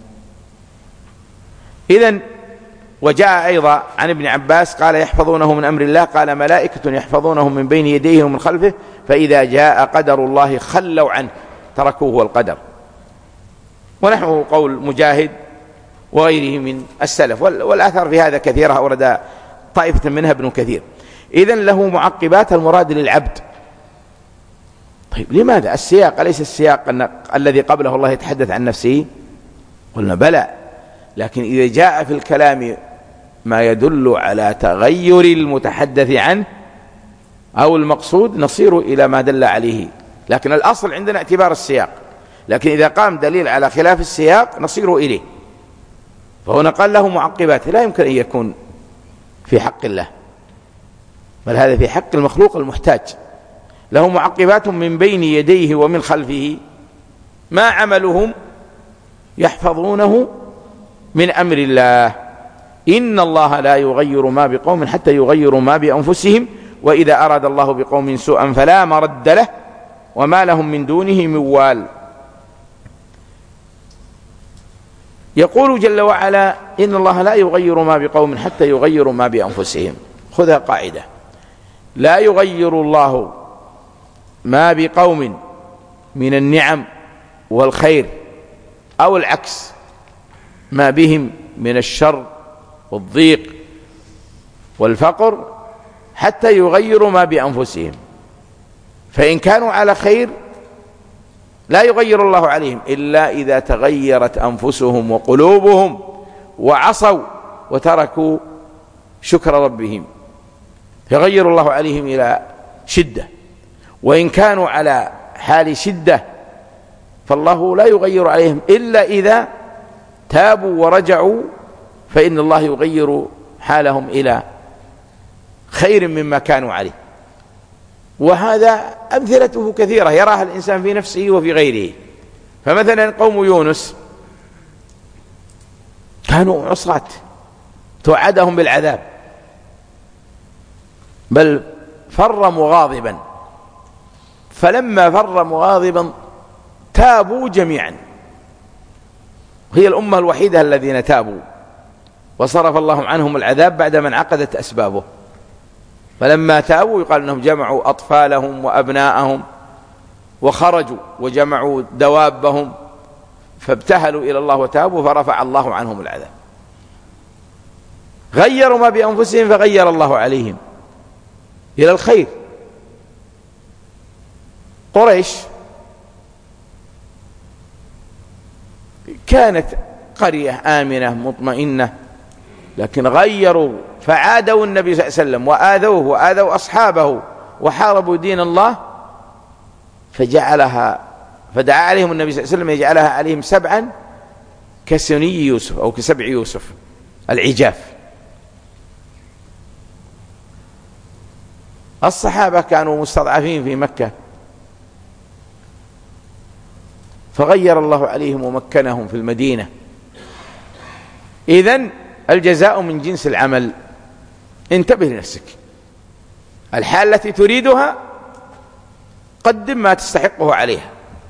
إذن وجاء أيضا عن ابن عباس قال: يحفظونه من أمر الله، قال: ملائكة يحفظونه من بين يديه ومن خلفه، فإذا جاء قدر الله خلوا عنه، تركوه والقدر. ونحو قول مجاهد وغيره من السلف، والآثار في هذا كثيرة، أورد طائفة منها ابن كثير. إذن له معقبات، المراد للعبد. طيب لماذا السياق؟ أليس السياق أن الذي قبله الله يتحدث عن نفسه؟ قلنا بلى، لكن إذا جاء في الكلام ما يدل على تغير المتحدث عنه أو المقصود نصير إلى ما دل عليه، لكن الأصل عندنا اعتبار السياق، لكن إذا قام دليل على خلاف السياق نصير إليه. فهنا قال له معقبات، لا يمكن أن يكون في حق الله، بل هذا في حق المخلوق المحتاج. له معقبات من بين يديه ومن خلفه، ما عملهم؟ يحفظونه من أمر الله. إن الله لا يغير ما بقوم حتى يغيروا ما بأنفسهم، وإذا أراد الله بقوم سوءا فلا مرد له، وما لهم من دونه من وال. يقول جل وعلا: إن الله لا يغير ما بقوم حتى يغيروا ما بأنفسهم. خذها قاعدة: لا يغير الله ما بقوم من النعم والخير، أو العكس، ما بهم من الشر والضيق والفقر حتى يغيروا ما بأنفسهم، فإن كانوا على خير لا يغير الله عليهم إلا إذا تغيرت أنفسهم وقلوبهم وعصوا وتركوا شكر ربهم، يغير الله عليهم إلى شدة. وإن كانوا على حال شدة فالله لا يغير عليهم إلا إذا تابوا ورجعوا، فإن الله يغير حالهم إلى خير مما كانوا عليه. وهذا أمثلته كثيرة يراها الإنسان في نفسه وفي غيره. فمثلا قوم يونس كانوا عصاة توعدهم بالعذاب، بل فر مغاضبا، فلما فر مغاضبا تابوا جميعا، هي الأمة الوحيدة الذين تابوا وصرف الله عنهم العذاب بعدما انعقدت أسبابه. فلما تابوا يقال أنهم جمعوا أطفالهم وأبناءهم وخرجوا وجمعوا دوابهم فابتهلوا إلى الله وتابوا فرفع الله عنهم العذاب. غيروا ما بأنفسهم فغير الله عليهم إلى الخير. قريش كانت قرية آمنة مطمئنة، لكن غيروا فعادوا النبي صلى الله عليه وسلم وآذوه وآذوا أصحابه وحاربوا دين الله، فجعلها فدعا عليهم النبي صلى الله عليه وسلم يجعلها عليهم سبعا كسني يوسف أو كسبع يوسف العجاف. الصحابة كانوا مستضعفين في مكة فغير الله عليهم ومكنهم في المدينة. إذن الجزاء من جنس العمل. انتبه لنفسك، الحال التي تريدها قدم ما تستحقه عليها،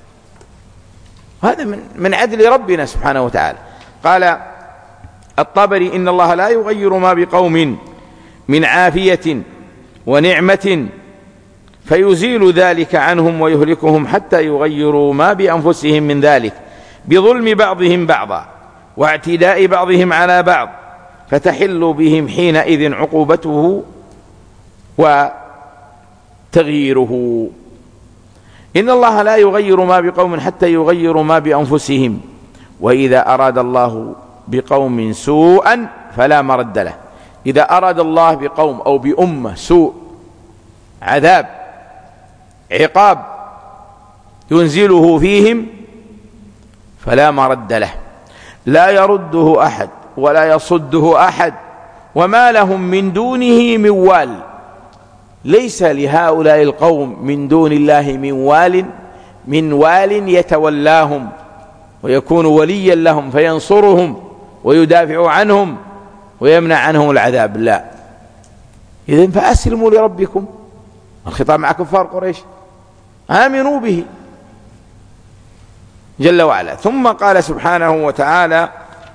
هذا من من عدل ربنا سبحانه وتعالى. قال الطبري إن الله لا يغير ما بقوم من عافية ونعمة فيزيل ذلك عنهم ويهلكهم حتى يغيروا ما بأنفسهم من ذلك بظلم بعضهم بعضا واعتداء بعضهم على بعض، فتحل بهم حينئذ عقوبته وتغييره. إن الله لا يغير ما بقوم حتى يغيروا ما بأنفسهم، وإذا أراد الله بقوم سوءا فلا مرد له. إذا أراد الله بقوم أو بأمة سوء، عذاب، عقاب ينزله فيهم، فلا مرد له، لا يرده أحد ولا يصده أحد، وما لهم من دونه من وال. ليس لهؤلاء القوم من دون الله من وال من وال يتولاهم ويكون وليا لهم فينصرهم ويدافع عنهم ويمنع عنهم العذاب، لا. إذن فأسلموا لربكم، الخطاب مع كفار قريش، آمنوا به جل وعلا. ثم قال سبحانه وتعالى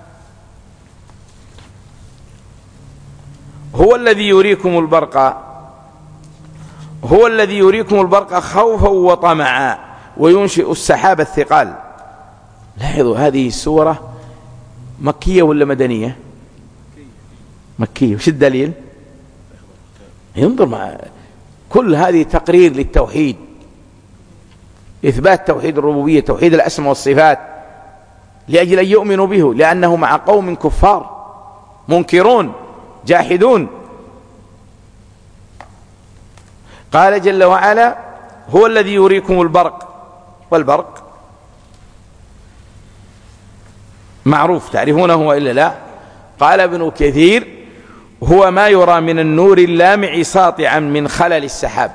هو الذي يريكم البرق هو الذي يريكم البرق خوفا وطمعا وينشئ السحاب الثقال. لاحظوا هذه السورة مكية ولا مدنية؟ مكية. وش الدليل؟ ينظر مع كل هذه تقرير للتوحيد، إثبات توحيد الربوبية، توحيد الأسماء والصفات، لأجل أن يؤمنوا به، لأنه مع قوم كفار منكرون جاحدون. قال جل وعلا هو الذي يريكم البرق، والبرق معروف تعرفونه وإلا لا؟ قال ابن كثير هو ما يرى من النور اللامع ساطعا من خلل السحاب،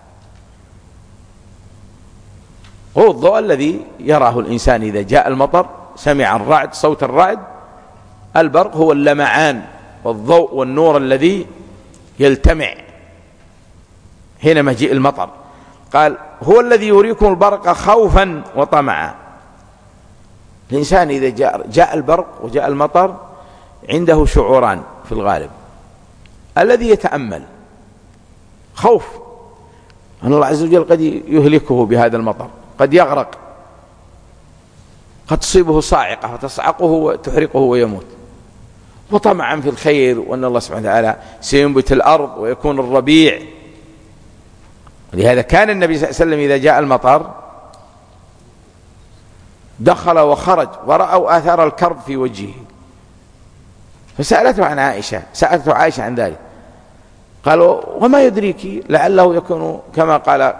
هو الضوء الذي يراه الإنسان إذا جاء المطر سمع الرعد، صوت الرعد. البرق هو اللمعان والضوء والنور الذي يلتمع حين مجيء المطر. قال هو الذي يريكم البرق خوفا وطمعا. الإنسان إذا جاء, جاء البرق وجاء المطر عنده شعوران في الغالب، الذي يتأمل خوف أن الله عز وجل قد يهلكه بهذا المطر، قد يغرق، قد تصيبه صاعقة وتصعقه وتحرقه ويموت. وطمعا في الخير وأن الله سبحانه وتعالى سينبت الأرض ويكون الربيع. لهذا كان النبي صلى الله عليه وسلم إذا جاء المطر دخل وخرج ورأوا آثار الكرب في وجهه، فسألته عن عائشة سألته عائشة عن ذلك، قالوا وما يدريك لعله يكون كما قال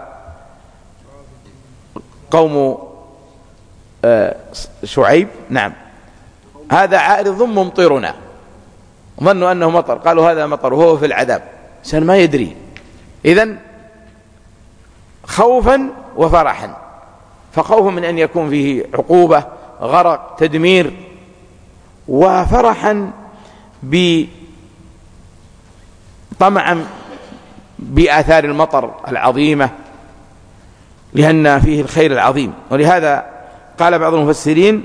قوم شعيب، نعم هذا عارض ممطرنا، ظنوا أنه مطر، قالوا هذا مطر وهو في العذاب، إنسان ما يدري. إذن خوفا وفرحا، فخوف من أن يكون فيه عقوبة غرق تدمير، وفرحا بطمعا بآثار المطر العظيمة لأن فيه الخير العظيم. ولهذا قال بعض المفسرين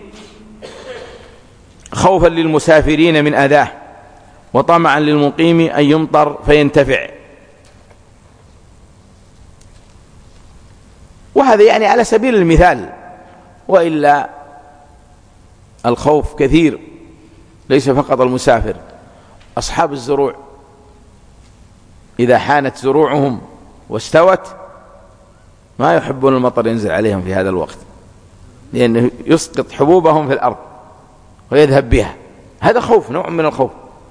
خوفا للمسافرين من أذاه وطمعا للمقيم أن يمطر فينتفع. وهذا يعني على سبيل المثال، وإلا الخوف كثير، ليس فقط المسافر. أصحاب الزروع إذا حانت زروعهم واستوت ما يحبون المطر ينزل عليهم في هذا الوقت، لأنه يسقط حبوبهم في الأرض ويذهب بها، هذا خوف، نوع من الخوف.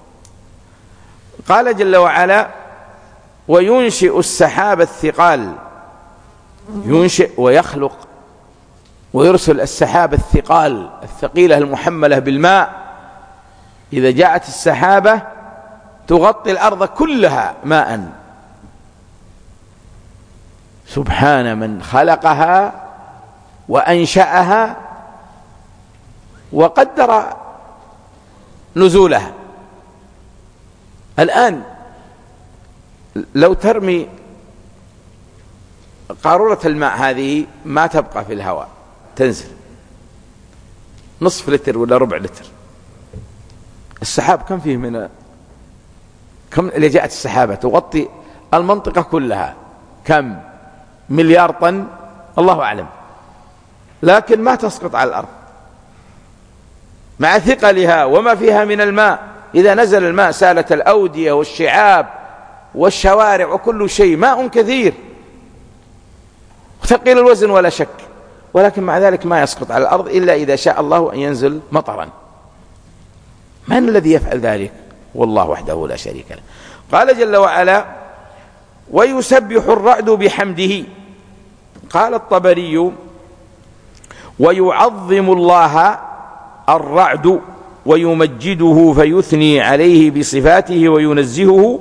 قال جل وعلا وينشئ السحاب الثقال، ينشئ ويخلق ويرسل السحاب الثقال الثقيلة المحملة بالماء، إذا جاءت السحابة تغطي الأرض كلها ماء. سبحان من خلقها وأنشأها وقدر نزولها. الآن لو ترمي قارورة الماء هذه ما تبقى في الهواء، تنزل نصف لتر ولا ربع لتر. السحاب كم فيه من كم اللي جاءت السحابة تغطي المنطقة كلها، كم مليار طن الله أعلم، لكن ما تسقط على الأرض مع ثقلها وما فيها من الماء. إذا نزل الماء سالت الأودية والشعاب والشوارع وكل شيء، ماء كثير ثقيل الوزن ولا شك، ولكن مع ذلك ما يسقط على الأرض إلا إذا شاء الله أن ينزل مطرا. من الذي يفعل ذلك؟ والله وحده لا شريك له. قال جل وعلا ويسبح الرعد بحمده. قال الطبري ويعظم الله الرعد ويمجده فيثني عليه بصفاته وينزهه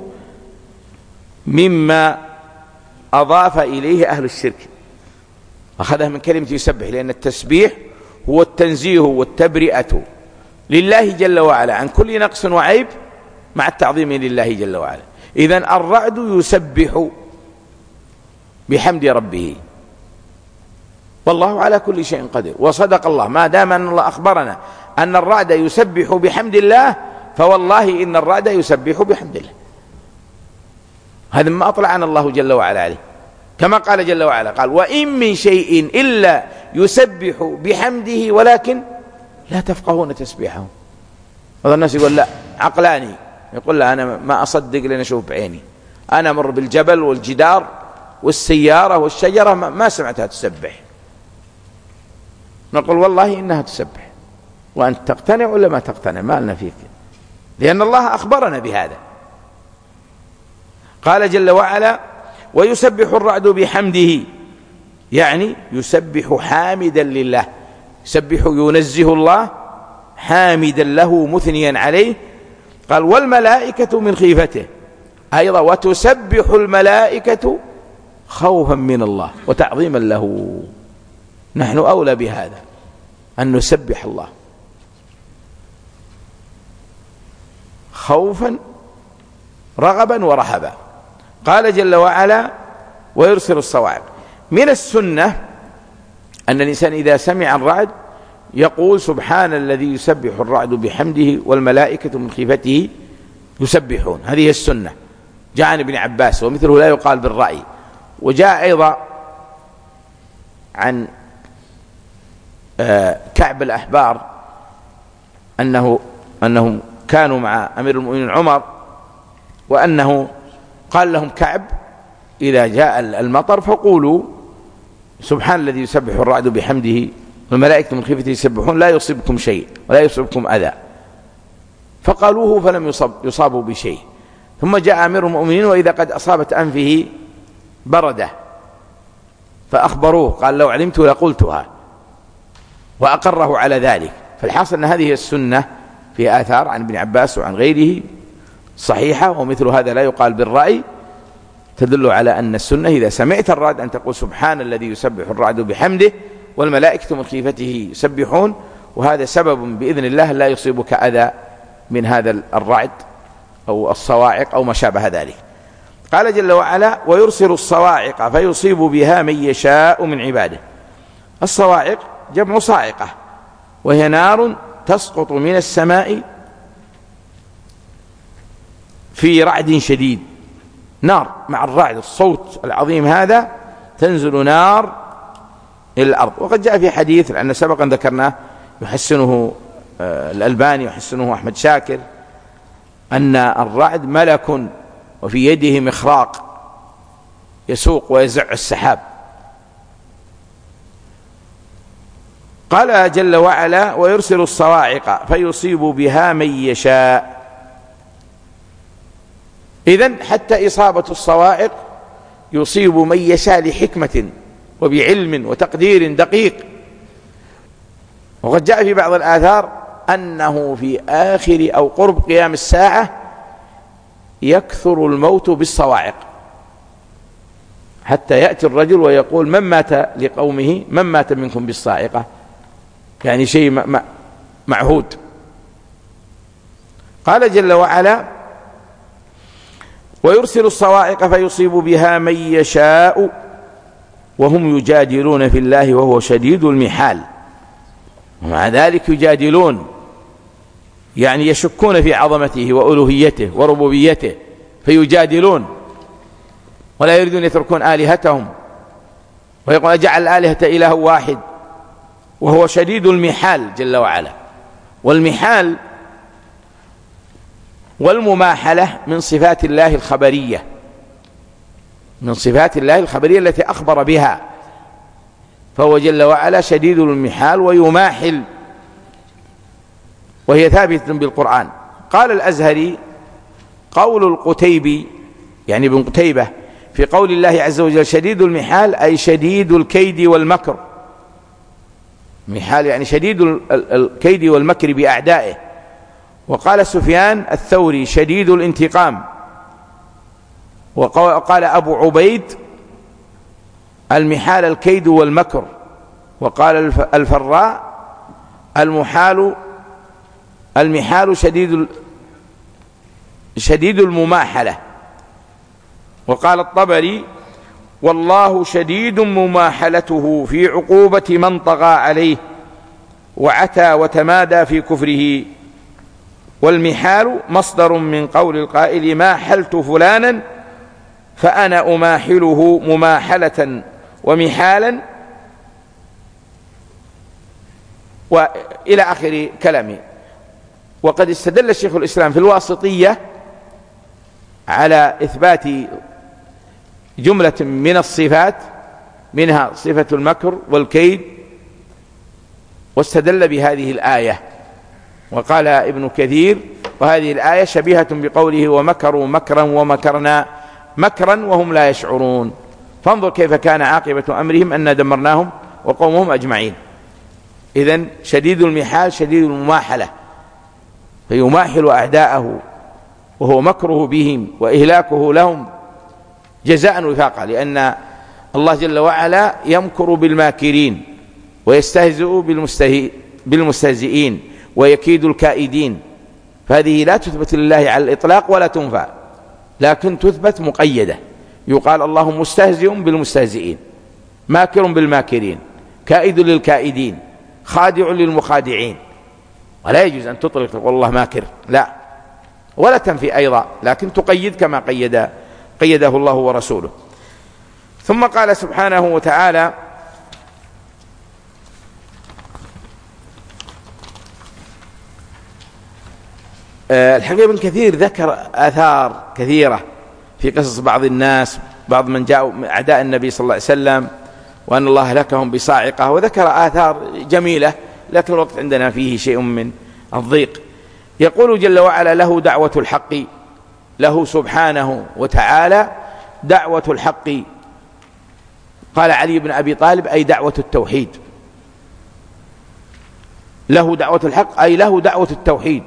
مما أضاف إليه أهل الشرك. أخذها من كلمة يسبح، لأن التسبيح هو التنزيه والتبرئة لله جل وعلا عن كل نقص وعيب مع التعظيم لله جل وعلا. إذن الرعد يسبح بحمد ربه، والله على كل شيء قدير. وصدق الله، ما دام أن الله أخبرنا أن الرعد يسبح بحمد الله، فوالله إن الرعد يسبح بحمد الله. هذا ما أطلعنا الله جل وعلا عليه، كما قال جل وعلا قال وإن من شيء إلا يسبح بحمده ولكن لا تفقهون تسبيحهم. هذا الناس يقول لا عقلاني، يقول لا أنا ما أصدق لأن أشوف بعيني، أنا أمر بالجبل والجدار والسيارة والشجرة ما سمعتها تسبح. نقول والله إنها تسبح، وأنت تقتنع ولا ما تقتنع ما لنا فيك، لأن الله أخبرنا بهذا. قال جل وعلا ويسبح الرعد بحمده، يعني يسبح حامدا لله، يسبح ينزه الله حامدا له مثنيا عليه. قال والملائكة من خيفته أيضا، وتسبح الملائكة خوفا من الله وتعظيما له. نحن أولى بهذا أن نسبح الله خوفا رغبا ورهبا. قال جل وعلا ويرسل الصواعق. من السنة أن الإنسان إذا سمع الرعد يقول سبحان الذي يسبح الرعد بحمده والملائكة من خيفته يسبحون، هذه السنة. جاء عن ابن عباس ومثله لا يقال بالرأي. وجاء أيضا عن كعب الأحبار أنه أنهم كانوا مع أمير المؤمنين عمر، وأنه قال لهم كعب: إذا جاء المطر فقولوا سبحان الذي يسبح الرعد بحمده والملائكة من خيفته يسبحون لا يصيبكم شيء ولا يصيبكم أذى. فقالوه فلم يصب يصابوا بشيء. ثم جاء أمير المؤمنين وإذا قد أصابت أنفه بردة، فأخبروه قال: لو علمت لقلتها، وأقره على ذلك. فالحاصل أن هذه السنة في آثار عن ابن عباس وعن غيره صحيحة، ومثل هذا لا يقال بالرأي، تدل على أن السنة إذا سمعت الرعد أن تقول سبحان الذي يسبح الرعد بحمده والملائكة من خيفته يسبحون، وهذا سبب بإذن الله لا يصيبك أذى من هذا الرعد أو الصواعق أو ما شابه ذلك. قال جل وعلا: ويرسل الصواعق فيصيب بها من يشاء من عباده. الصواعق جمع صاعقة، وهي نار تسقط من السماء في رعد شديد. نار مع الرعد الصوت العظيم هذا تنزل نار إلى الأرض. وقد جاء في حديث لأن سبقا ذكرناه يحسنه الألباني يحسنه أحمد شاكر، أن الرعد ملك وفي يده مخراق يسوق ويزع السحاب. قال جل وعلا: ويرسل الصواعق فيصيب بها من يشاء. إذن حتى إصابة الصواعق يصيب من يشاء لحكمة وبعلم وتقدير دقيق. وقد جاء في بعض الآثار أنه في آخر أو قرب قيام الساعة يكثر الموت بالصواعق، حتى يأتي الرجل ويقول: من مات لقومه من مات منكم بالصاعقة، يعني شيء معهود. قال جل وعلا: ويرسل الصواعق فيصيب بها من يشاء وهم يجادلون في الله وهو شديد المحال. ومع ذلك يجادلون، يعني يشكون في عظمته وألوهيته وربوبيته، فيجادلون ولا يريدون يتركون آلهتهم، ويقول: أجعل الآلهة إله واحد، وهو شديد المحال جل وعلا. والمحال والمماحلة من صفات الله الخبرية، من صفات الله الخبرية التي أخبر بها، فهو جل وعلا شديد المحال ويماحل، وهي ثابتة بالقرآن. قال الأزهري: قول القتيبي يعني ابن قتيبة في قول الله عز وجل شديد المحال أي شديد الكيد والمكر. محال يعني شديد الكيد والمكر بأعدائه. وقال سفيان الثوري شديد الانتقام. وقال أبو عبيد المحال الكيد والمكر. وقال الفراء المحال المحال شديد شديد المماحلة. وقال الطبري والله شديد مماحلته في عقوبة من طغى عليه وعتى وتمادى في كفره. والمحال مصدر من قول القائل ماحلت فلانا فأنا أماحله مماحلة ومحالا وإلى آخر كلامه. وقد استدل الشيخ الإسلام في الواسطية على إثبات جملة من الصفات منها صفة المكر والكيد، واستدل بهذه الآية. وقال ابن كثير وهذه الآية شبيهة بقوله ومكروا مكرا ومكرنا مكرا وهم لا يشعرون. فانظر كيف كان عاقبة أمرهم أن دمرناهم وقومهم أجمعين. إذن شديد المحال شديد المماحلة، فيماحل أعداءه وهو مكره بهم وإهلاكه لهم جزاء وفاقا، لأن الله جل وعلا يمكر بالماكرين ويستهزئ بالمستهزئين ويكيد الكائدين. فهذه لا تثبت لله على الإطلاق ولا تنفع، لكن تثبت مقيدة. يقال الله مستهزئ بالمستهزئين، ماكر بالماكرين، كائد للكائدين، خادع للمخادعين. ولا يجوز أن تطلق تقول الله ماكر، لا، ولا تنفي أيضا، لكن تقيد كما قيد قيده الله ورسوله. ثم قال سبحانه وتعالى الحقيقة ابن كثير ذكر آثار كثيرة في قصص بعض الناس، بعض من جاءوا أعداء النبي صلى الله عليه وسلم وأن الله هلكهم بصاعقة، وذكر آثار جميلة، لكن الوقت عندنا فيه شيء من الضيق. يقول جل وعلا: له دعوة الحق، له سبحانه وتعالى دعوة الحق. قال علي بن أبي طالب: أي دعوة التوحيد. له دعوة الحق أي له دعوة التوحيد.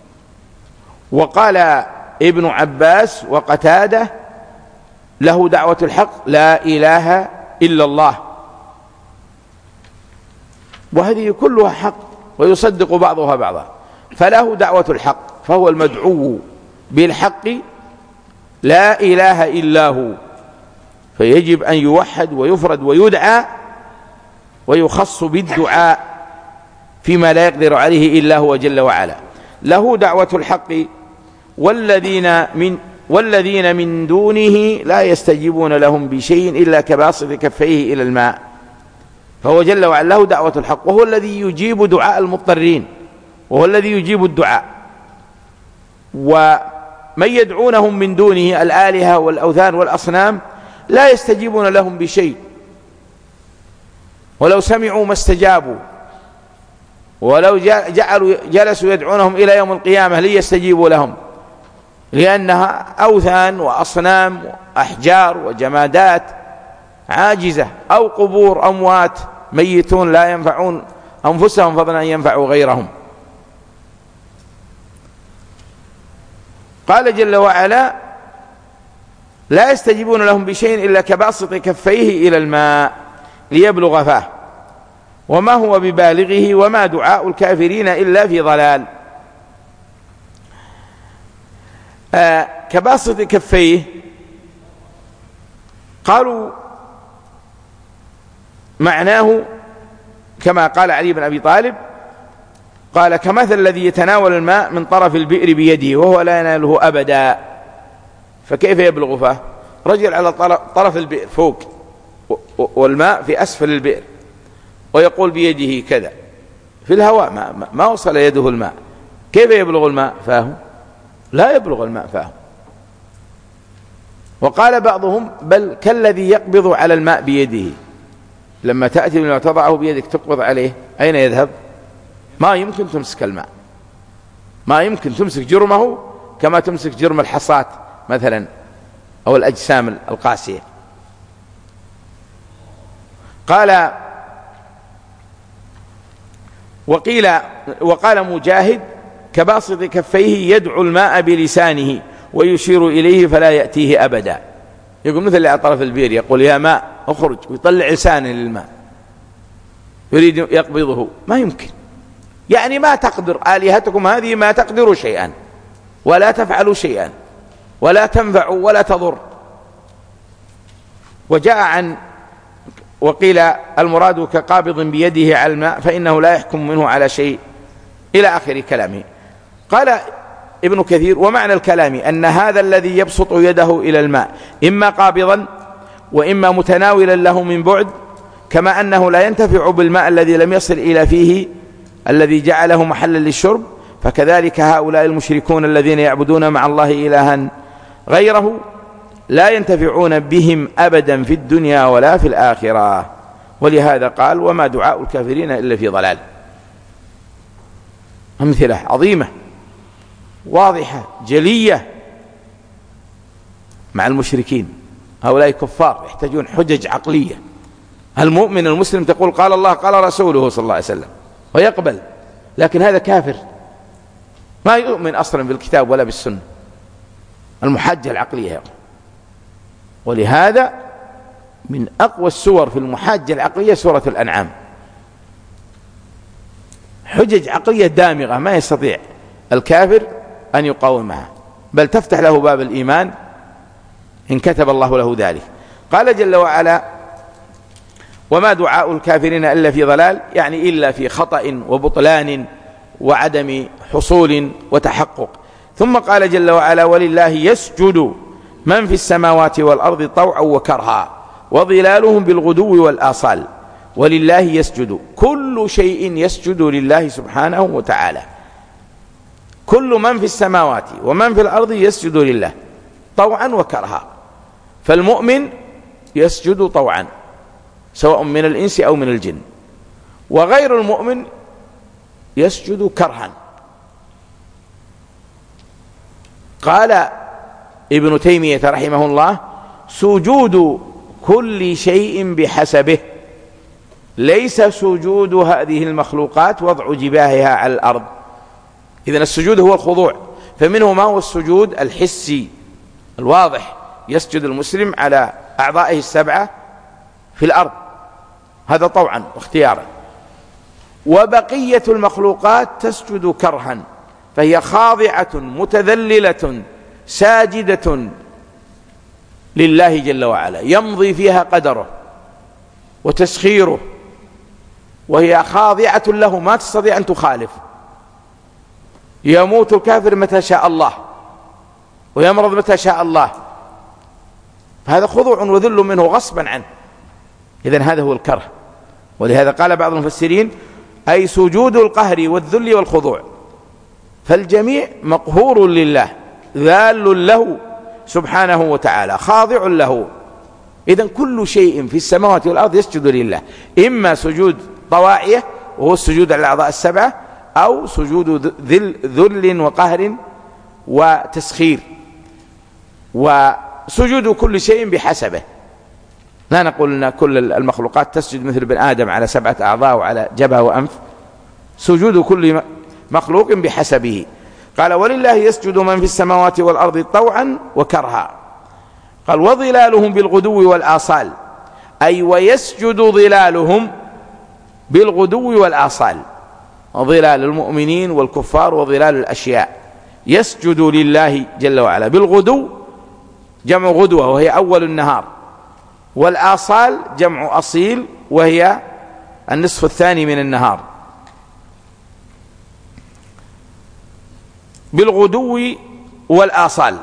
وقال ابن عباس وقتادة: له دعوة الحق لا إله إلا الله. وهذه كلها حق ويصدق بعضها بعضا. فله دعوة الحق، فهو المدعو بالحق لا إله إلا هو، فيجب أن يوحد ويفرد ويدعى ويخص بالدعاء فيما لا يقدر عليه إلا هو جل وعلا. له دعوة الحق والذين من والذين من دونه لا يستجيبون لهم بشيء إلا كباسط كفيه إلى الماء. فهو جل وعلا له دعوة الحق، وهو الذي يجيب دعاء المضطرين، وهو الذي يجيب الدعاء. ومن يدعونهم من دونه الآلهة والأوثان والأصنام لا يستجيبون لهم بشيء، ولو سمعوا ما استجابوا، ولو جعلوا جلسوا يدعونهم إلى يوم القيامة ليستجيبوا لهم، لأنها أوثان وأصنام وأحجار وجمادات عاجزة، أو قبور أموات ميتون لا ينفعون أنفسهم فضلا أن ينفعوا غيرهم. قال جل وعلا: لا يستجيبون لهم بشيء إلا كباسط كفيه إلى الماء ليبلغ فاه وما هو ببالغه وما دعاء الكافرين إلا في ضلال. آه كباسط كفيه، قالوا معناه كما قال علي بن أبي طالب، قال: كمثل الذي يتناول الماء من طرف البئر بيده وهو لا يناله أبدا، فكيف يبلغ فاه؟ رجل على طرف البئر فوق والماء في أسفل البئر، ويقول بيده كذا في الهواء، ما, ما وصل يده الماء، كيف يبلغ الماء فاه؟ لا يبلغ الماء فاه. وقال بعضهم: بل كالذي يقبض على الماء بيده، لما تأتي من تضعه بيدك تقبض عليه أين يذهب؟ ما يمكن تمسك الماء، ما يمكن تمسك جرمه كما تمسك جرم الحصاة مثلا أو الأجسام القاسية. قال وقيل وقال مجاهد: كباسط كفيه يدعو الماء بلسانه ويشير إليه فلا يأتيه أبدا. يقول مثل اللي على طرف البير يقول: يا ماء اخرج، ويطلع لسانه للماء يريد يقبضه، ما يمكن. يعني ما تقدر آلهتكم هذه، ما تقدر شيئا ولا تفعل شيئا ولا تنفع ولا تضر. وجاء عن وقيل المراد كقابض بيده على الماء فإنه لا يحكم منه على شيء، إلى آخر كلامه. قال ابن كثير: ومعنى الكلام أن هذا الذي يبسط يده إلى الماء إما قابضا وإما متناولا له من بعد، كما أنه لا ينتفع بالماء الذي لم يصل إلى فيه الذي جعله محلا للشرب، فكذلك هؤلاء المشركون الذين يعبدون مع الله إلها غيره لا ينتفعون بهم أبدا في الدنيا ولا في الآخرة. ولهذا قال: وما دعاء الكافرين إلا في ضلال. أمثلة عظيمة واضحة جلية مع المشركين. هؤلاء كفار يحتاجون حجج عقلية. المؤمن المسلم تقول قال الله قال رسوله صلى الله عليه وسلم ويقبل، لكن هذا كافر ما يؤمن أصلا بالكتاب ولا بالسنة، المحجة العقلية. ولهذا من أقوى السور في المحاجة العقلية سورة الأنعام، حجج عقلية دامغة ما يستطيع الكافر أن يقاومها، بل تفتح له باب الإيمان إن كتب الله له ذلك. قال جل وعلا: وما دعاء الكافرين إلا في ضلال، يعني إلا في خطأ وبطلان وعدم حصول وتحقق. ثم قال جل وعلا: ولله يسجد من في السماوات والأرض طوعا وكرها وظلالهم بالغدو والآصال. ولله يسجد، كل شيء يسجد لله سبحانه وتعالى. كل من في السماوات ومن في الأرض يسجد لله طوعا وكرها، فالمؤمن يسجد طوعا سواء من الإنس أو من الجن، وغير المؤمن يسجد كرها. قال ابن تيمية رحمه الله: سجود كل شيء بحسبه، ليس سجود هذه المخلوقات وضع جباهها على الأرض. إذن السجود هو الخضوع، فمنه ما هو السجود الحسي الواضح، يسجد المسلم على أعضائه السبعة في الأرض، هذا طوعا واختيارا. وبقية المخلوقات تسجد كرها، فهي خاضعة متذللة ساجدة لله جل وعلا، يمضي فيها قدره وتسخيره، وهي خاضعة له ما تستطيع أن تخالف. يموت الكافر متى شاء الله ويمرض متى شاء الله، هذا خضوع وذل منه غصبا عنه. إذن هذا هو الكره، ولهذا قال بعض المفسرين: أي سجود القهر والذل والخضوع، فالجميع مقهور لله ذال له سبحانه وتعالى خاضع له. إذن كل شيء في السماوات والأرض يسجد لله، إما سجود طواعية وهو السجود على الأعضاء السبعة، أو سجود ذل, ذل وقهر وتسخير، وسجود كل شيء بحسبه. لا نقول أن كل المخلوقات تسجد مثل ابن آدم على سبعة أعضاء وعلى جبهة وأنف، سجود كل مخلوق بحسبه. قال: ولله يسجد من في السماوات والأرض طوعا وكرها. قال: وظلالهم بالغدو والآصال، أي ويسجد ظلالهم بالغدو والآصال، ظلال المؤمنين والكفار وظلال الأشياء يسجد لله جل وعلا بالغدو، جمع غدوة وهي أول النهار، والآصال جمع أصيل وهي النصف الثاني من النهار. بالغدو والآصال.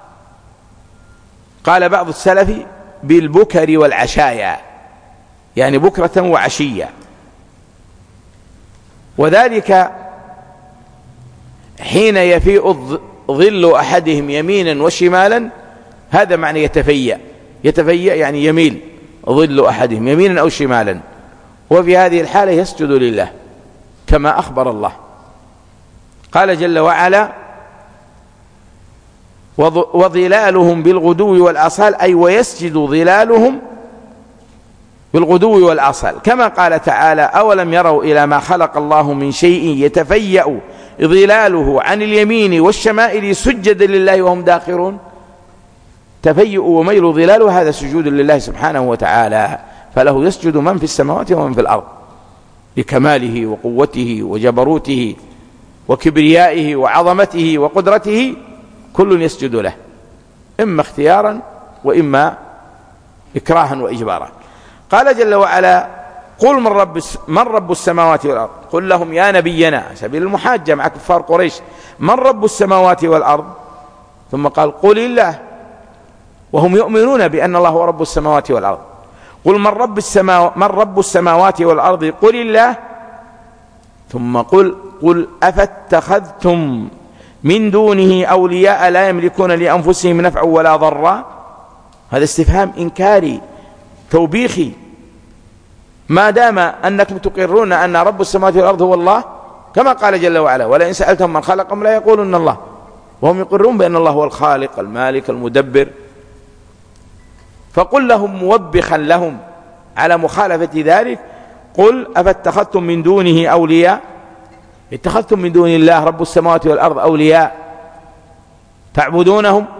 قال بعض السلف: بالبكر والعشايا، يعني بكرة وعشية، وذلك حين يفيء ظل أحدهم يمينا وشمالا، هذا معنى يتفيأ. يتفيأ يعني يميل ظل أحدهم يمينا أو شمالا، وفي هذه الحالة يسجد لله كما أخبر الله. قال جل وعلا: وظلالهم بالغدو والآصال، أي ويسجد ظلالهم بالغدو والآصال، كما قال تعالى: أولم يروا إلى ما خلق الله من شيء يتفيأ ظلاله عن اليمين والشمائل سجدا لله وهم داخرون. تفيؤ وميل ظلاله هذا سجود لله سبحانه وتعالى، فله يسجد من في السماوات ومن في الأرض لكماله وقوته وجبروته وكبريائه وعظمته وقدرته، كل يسجد له، إما اختيارا وإما إكراها وإجبارا. قال جل وعلا: قل من رب, من رب السماوات والأرض. قل لهم يا نبينا، سبيل المحاجة مع كفار قريش، من رب السماوات والأرض؟ ثم قال: قل الله، وهم يؤمنون بأن الله هو رب السماوات والأرض. قل من رب, السماو... من رب السماوات والأرض؟ قل الله. ثم قل قل أفاتخذتم من دونه أولياء لا يملكون لأنفسهم نفعا ولا ضرا. هذا استفهام إنكاري توبيخي، ما دام أنكم تقرون أن رب السماوات والأرض هو الله، كما قال جل وعلا: ولئن سألتهم من خلقهم لا يقولون الله، وهم يقرون بأن الله هو الخالق المالك المدبر. فقل لهم موبخا لهم على مخالفة ذلك: قل أفاتخذتم من دونه أولياء، اتخذتم من دون الله رب السماوات والأرض أولياء تعبدونهم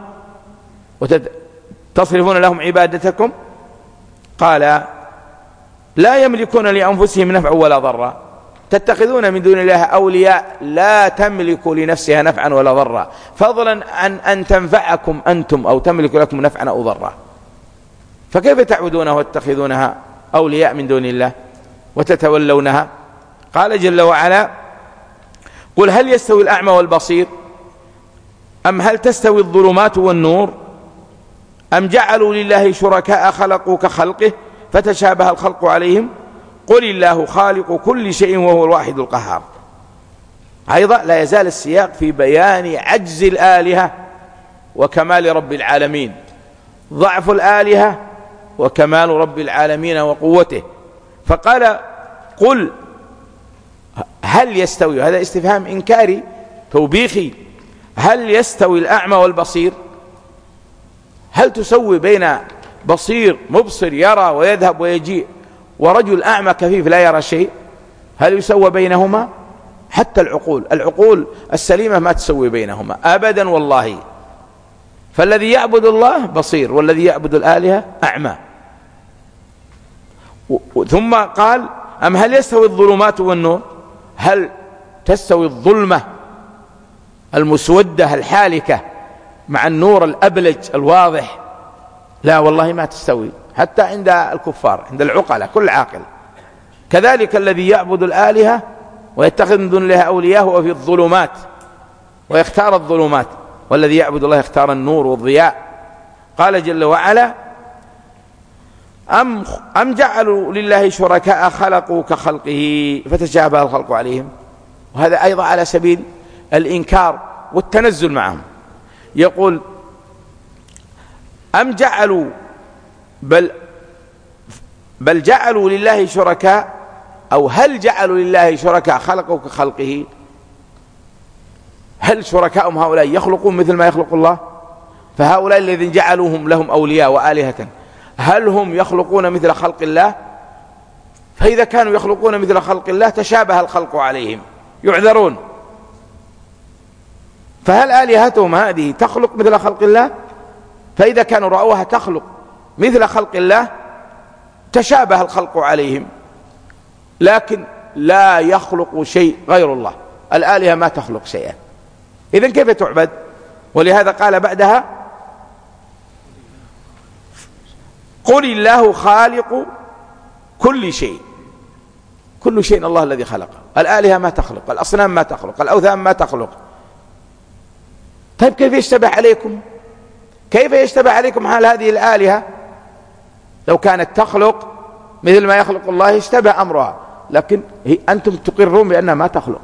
وتصرفون لهم عبادتكم؟ قال: لا يملكون لأنفسهم نفعا ولا ضرا. تتخذون من دون الله أولياء لا تملك لنفسها نفعا ولا ضرا، فضلا عن أن تنفعكم أنتم أو تملك لكم نفعا أو ضرا، فكيف تعبدونها وتتخذونها أولياء من دون الله وتتولونها؟ قال جل وعلا: قل هل يستوي الأعمى والبصير أم هل تستوي الظلمات والنور أم جعلوا لله شركاء خلقوا كخلقه فتشابه الخلق عليهم؟ قل الله خالق كل شيء وهو الواحد القهار. أيضا لا يزال السياق في بيان عجز الآلهة وكمال رب العالمين، ضعف الآلهة وكمال رب العالمين وقوته. فقال قل هل يستوي، هذا استفهام إنكاري توبيخي، هل يستوي الأعمى والبصير؟ هل تسوي بين بصير مبصر يرى ويذهب ويجيء ورجل أعمى كفيف لا يرى شيء؟ هل يسوى بينهما؟ حتى العقول العقول السليمة ما تسوي بينهما أبدا والله. فالذي يعبد الله بصير والذي يعبد الآلهة أعمى. ثم قال أم هل يستوي الظلمات والنور؟ هل تستوي الظلمة المسودة الحالكة مع النور الأبلج الواضح؟ لا والله ما تستوي، حتى عند الكفار، عند العقلاء كل عاقل. كذلك الذي يعبد الآلهة ويتخذ من دون الله أولياء هو في الظلمات ويختار الظلمات، والذي يعبد الله يختار النور والضياء. قال جل وعلا أم, أم جعلوا لله شركاء خلقوا كخلقه فتشابه الخلق عليهم. وهذا أيضا على سبيل الإنكار والتنزل معهم. يقول أم جعلوا بل, بل جعلوا لله شركاء أو هل جعلوا لله شركاء خلقوا كخلقه. هل شركاءهم هؤلاء يخلقون مثل ما يخلق الله؟ فهؤلاء الذين جعلوهم لهم أولياء وآلهة هل هم يخلقون مثل خلق الله؟ فإذا كانوا يخلقون مثل خلق الله تشابه الخلق عليهم يعذرون. فهل آلهتهم هذه تخلق مثل خلق الله؟ فإذا كانوا رأوها تخلق مثل خلق الله تشابه الخلق عليهم، لكن لا يخلق شيء غير الله. الآلهة ما تخلق شيئا، إذن كيف تعبد؟ ولهذا قال بعدها قل الله خالق كل شيء. كل شيء الله الذي خلقه. الآلهة ما تخلق، الأصنام ما تخلق، الأوثان ما تخلق. طيب كيف يشتبه عليكم؟ كيف يشتبه عليكم حال هذه الآلهة؟ لو كانت تخلق مثل ما يخلق الله يشتبه أمرها، لكن هي أنتم تقرون بأنها ما تخلق،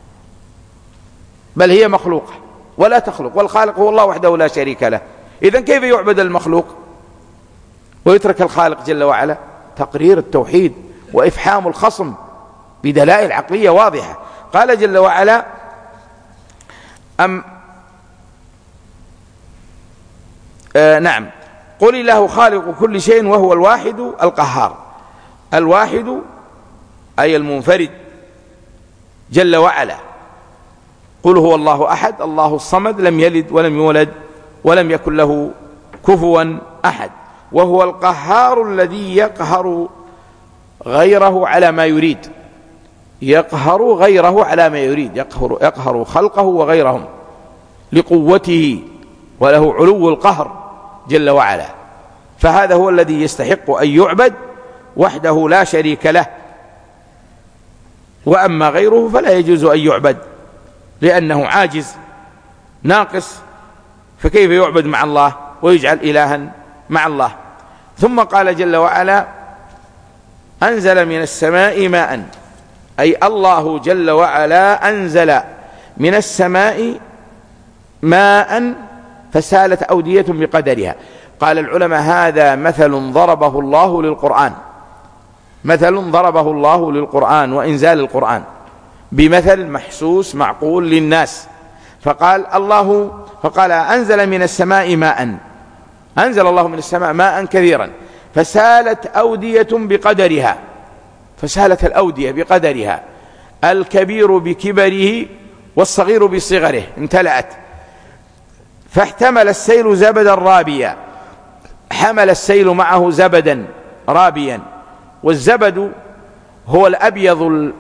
بل هي مخلوقة ولا تخلق، والخالق هو الله وحده لا شريك له. إذن كيف يعبد المخلوق ويترك الخالق جل وعلا؟ تقرير التوحيد وإفحام الخصم بدلائل عقلية واضحة. قال جل وعلا أم آه نعم قل الله خالق كل شيء وهو الواحد القهار. الواحد أي المنفرد جل وعلا. قل هو الله أحد الله الصمد لم يلد ولم يولد ولم يكن له كفوا أحد. وهو القهار الذي يقهر غيره على ما يريد. يقهر غيره على ما يريد، يقهر, يقهر خلقه وغيرهم لقوته، وله علو القهر جل وعلا. فهذا هو الذي يستحق أن يعبد وحده لا شريك له. وأما غيره فلا يجوز أن يعبد لأنه عاجز ناقص، فكيف يعبد مع الله ويجعل إلها مع الله؟ ثم قال جل وعلا أنزل من السماء ماء، أي الله جل وعلا أنزل من السماء ماء فسالت أودية بقدرها. قال العلماء هذا مثل ضربه الله للقرآن، مثل ضربه الله للقرآن وإنزال القرآن بمثل محسوس معقول للناس. فقال الله فقال أنزل من السماء ماء، أنزل الله من السماء ماء كثيرا فسالت أودية بقدرها. فسالت الأودية بقدرها، الكبير بكبره والصغير بصغره امتلأت. فاحتمل السيل زبدا رابيا، حمل السيل معه زبدا رابيا. والزبد هو الأبيض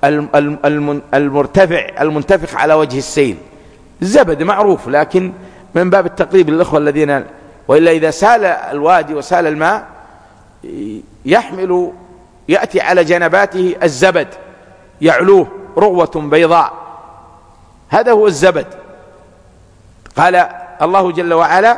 المرتفع المنتفخ على وجه السيل. الزبد معروف، لكن من باب التقريب للإخوة الذين، وإلا إذا سال الوادي وسال الماء يحمل يأتي على جنباته الزبد يعلوه رغوة بيضاء، هذا هو الزبد. قال الله جل وعلا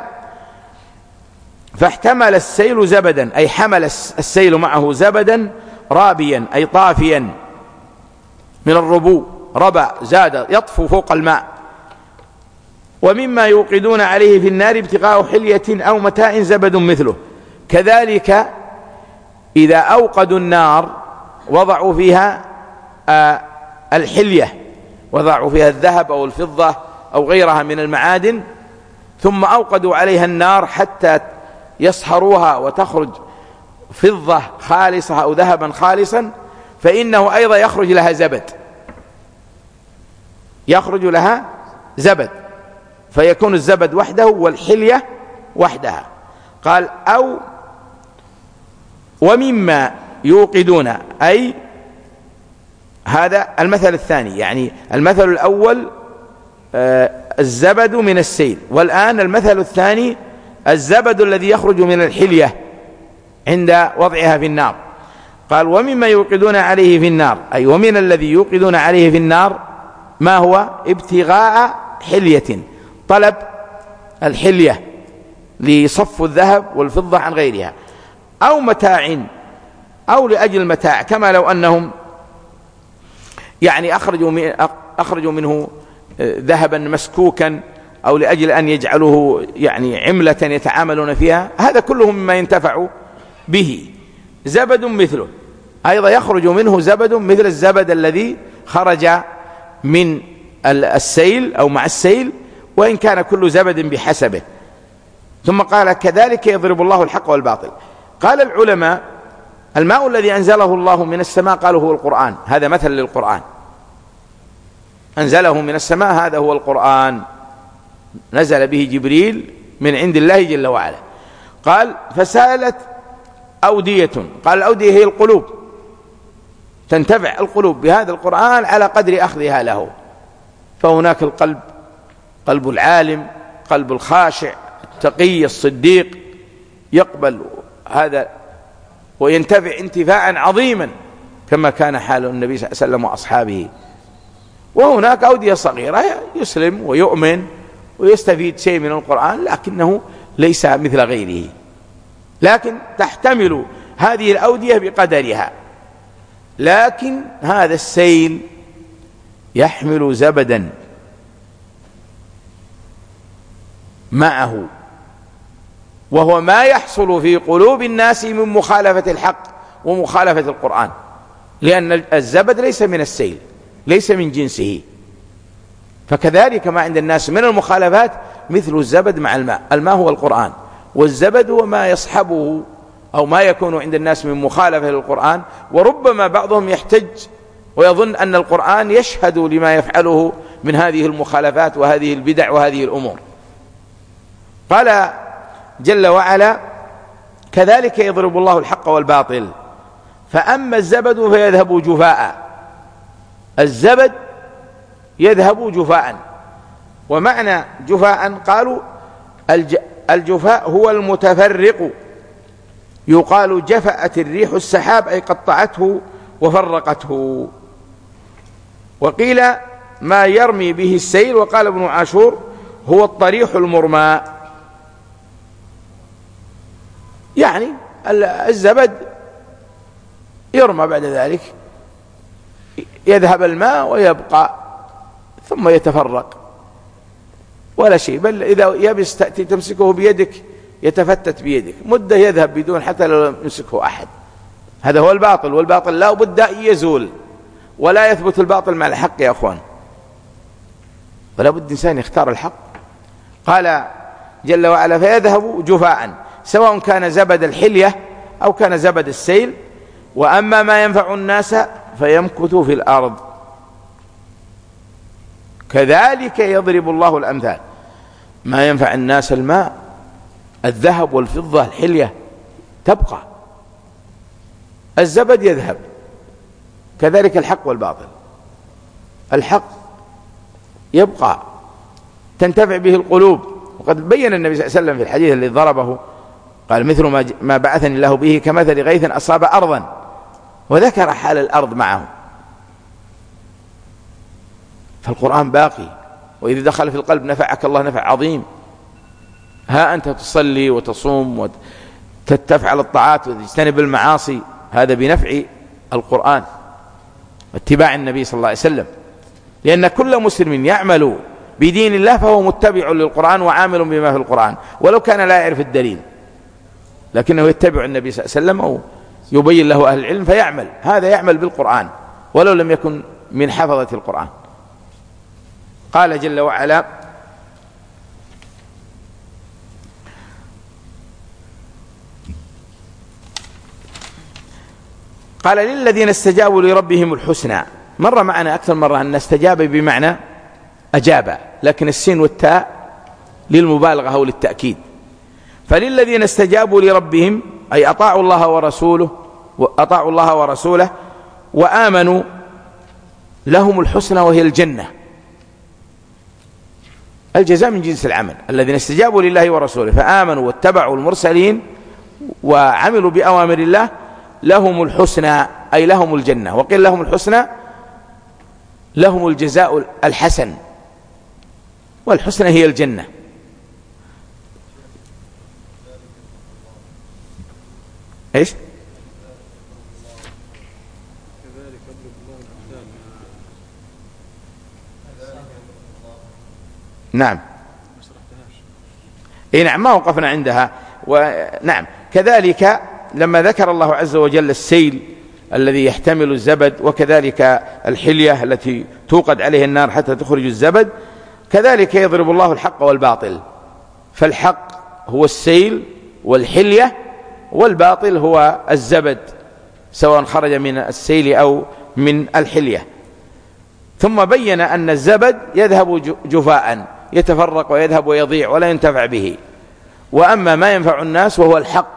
فاحتمل السيل زبدا، أي حمل السيل معه زبدا رابيا أي طافيا من الربو ربى زاد يطفو فوق الماء. ومما يوقدون عليه في النار ابتغاء حلية أو متاع زبد مثله. كذلك إذا أوقدوا النار وضعوا فيها الحلية، وضعوا فيها الذهب أو الفضة أو غيرها من المعادن، ثم أوقدوا عليها النار حتى يصهروها وتخرج فضة خالصة أو ذهبا خالصا، فإنه أيضا يخرج لها زبد، يخرج لها زبد، فيكون الزبد وحده والحلية وحدها. قال أو ومما يوقدون، أي هذا المثل الثاني، يعني المثل الأول الزبد من السيل، والآن المثل الثاني الزبد الذي يخرج من الحلية عند وضعها في النار. قال ومما يوقدون عليه في النار، أي ومن الذي يوقدون عليه في النار ما هو ابتغاء حلية، طلب الحلية لصف الذهب والفضة عن غيرها، أو متاع، أو لأجل متاع، كما لو أنهم يعني أخرجوا من أخرجوا منه ذهبا مسكوكا، أو لأجل أن يجعلوه يعني عملة يتعاملون فيها، هذا كله مما ينتفع به. زبد مثله، أيضا يخرج منه زبد مثل الزبد الذي خرج من السيل أو مع السيل، وإن كان كل زبد بحسبه. ثم قال كذلك يضرب الله الحق والباطل. قال العلماء الماء الذي أنزله الله من السماء قالوا هو القرآن، هذا مثل للقرآن، أنزله من السماء، هذا هو القرآن، نزل به جبريل من عند الله جل وعلا. قال فسالت أودية، قال الأودية هي القلوب، تنتفع القلوب بهذا القرآن على قدر أخذها له. فهناك القلب، قلب العالم، قلب الخاشع التقي الصديق، يقبل هذا وينتفع انتفاعا عظيما كما كان حال النبي صلى الله عليه وسلم وأصحابه. وهناك أودية صغيرة يسلم ويؤمن ويستفيد شيء من القرآن، لكنه ليس مثل غيره، لكن تحتمل هذه الأودية بقدرها. لكن هذا السيل يحمل زبدا معه، وهو ما يحصل في قلوب الناس من مخالفة الحق ومخالفة القرآن، لأن الزبد ليس من السيل، ليس من جنسه. فكذلك ما عند الناس من المخالفات مثل الزبد مع الماء، الماء هو القرآن، والزبد هو ما يصحبه أو ما يكون عند الناس من مخالفة للقرآن. وربما بعضهم يحتج ويظن أن القرآن يشهد لما يفعله من هذه المخالفات وهذه البدع وهذه الأمور. قال جل وعلا كذلك يضرب الله الحق والباطل. فأما الزبد فيذهب جفاء، الزبد يذهب جفاء. ومعنى جفاء قالوا الجفاء هو المتفرق، يقال جفأت الريح السحاب أي قطعته وفرقته. وقيل ما يرمي به السيل. وقال ابن عاشور هو الطريح المرمى، يعني الزبد يرمى بعد ذلك يذهب الماء ويبقى ثم يتفرق ولا شيء، بل إذا يبس تأتي تمسكه بيدك يتفتت بيدك مدة يذهب بدون حتى لو لم يمسكه أحد. هذا هو الباطل، والباطل لا بد أن يزول، ولا يثبت الباطل مع الحق يا أخوان، ولا بد إنسان يختار الحق. قال جل وعلا فيذهب جفاء، سواء كان زبد الحلية أو كان زبد السيل. وأما ما ينفع الناس فيمكث في الأرض. كذلك يضرب الله الأمثال. ما ينفع الناس الماء، الذهب والفضة الحلية تبقى، الزبد يذهب. كذلك الحق والباطل، الحق يبقى تنتفع به القلوب. وقد بين النبي صلى الله عليه وسلم في الحديث الذي ضربه قال مثل ما بعثني الله به كمثل غيث أصاب أرضا، وذكر حال الأرض معه. فالقرآن باقي، وإذا دخل في القلب نفعك الله نفع عظيم. ها أنت تصلي وتصوم وتفعل الطاعات وتجتنب المعاصي، هذا بنفع القرآن واتباع النبي صلى الله عليه وسلم. لأن كل مسلم يعمل بدين الله فهو متبع للقرآن وعامل بما في القرآن، ولو كان لا يعرف الدليل لكنه يتبع النبي صلى الله عليه وسلم أو يبين له أهل العلم فيعمل. هذا يعمل بالقرآن ولو لم يكن من حفظة القرآن. قال جل وعلا: قال للذين استجابوا لربهم الحسنى. مر معنا أكثر مرة أن استجاب بمعنى أجاب، لكن السين والتاء للمبالغة أو للتأكيد. فللذين استجابوا لربهم أي أطاعوا الله ورسوله وأطاعوا الله ورسوله وآمنوا لهم الحسنى وهي الجنة. الجزاء من جنس العمل. الذين استجابوا لله ورسوله فآمنوا واتبعوا المرسلين وعملوا بأوامر الله لهم الحسنى أي لهم الجنة. وقيل لهم الحسنى لهم الجزاء الحسن، والحسنى هي الجنة. إيش؟ نعم. إيه نعم، ما وقفنا عندها. ونعم كذلك لما ذكر الله عز وجل السيل الذي يحتمل الزبد، وكذلك الحلية التي توقد عليه النار حتى تخرج الزبد، كذلك يضرب الله الحق والباطل. فالحق هو السيل والحلية، والباطل هو الزبد سواء خرج من السيل أو من الحلية. ثم بين أن الزبد يذهب جفاء، يتفرق ويذهب ويضيع ولا ينتفع به. وأما ما ينفع الناس وهو الحق،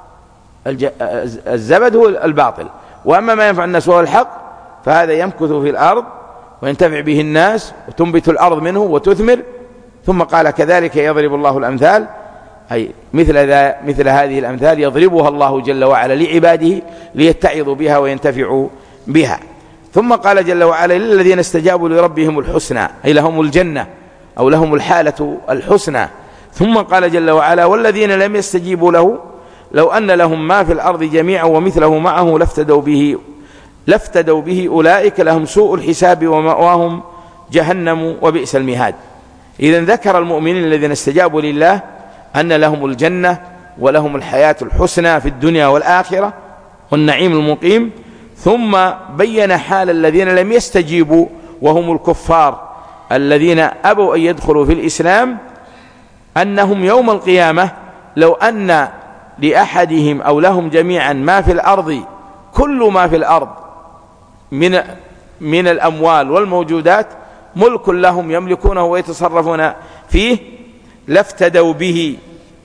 الزبد هو الباطل. وأما ما ينفع الناس وهو الحق فهذا يمكث في الأرض وينتفع به الناس وتنبت الأرض منه وتثمر. ثم قال كذلك يضرب الله الأمثال، أي مثل, ذا مثل هذه الأمثال يضربها الله جل وعلا لعباده ليتعظوا بها وينتفعوا بها. ثم قال جل وعلا للذين استجابوا لربهم الحسنى أي لهم الجنة أو لهم الحالة الحسنى. ثم قال جل وعلا والذين لم يستجيبوا له لو أن لهم ما في الأرض جميعا ومثله معه لافتدوا به لافتدوا به أولئك لهم سوء الحساب ومأواهم جهنم وبئس المهاد. إذن ذكر المؤمنين الذين استجابوا لله أن لهم الجنة ولهم الحياة الحسنى في الدنيا والآخرة والنعيم المقيم. ثم بين حال الذين لم يستجيبوا وهم الكفار الذين أبوا أن يدخلوا في الإسلام، أنهم يوم القيامة لو أن لأحدهم أو لهم جميعا ما في الأرض كل ما في الأرض من من الأموال والموجودات ملك لهم يملكونه ويتصرفون فيه لافتدوا به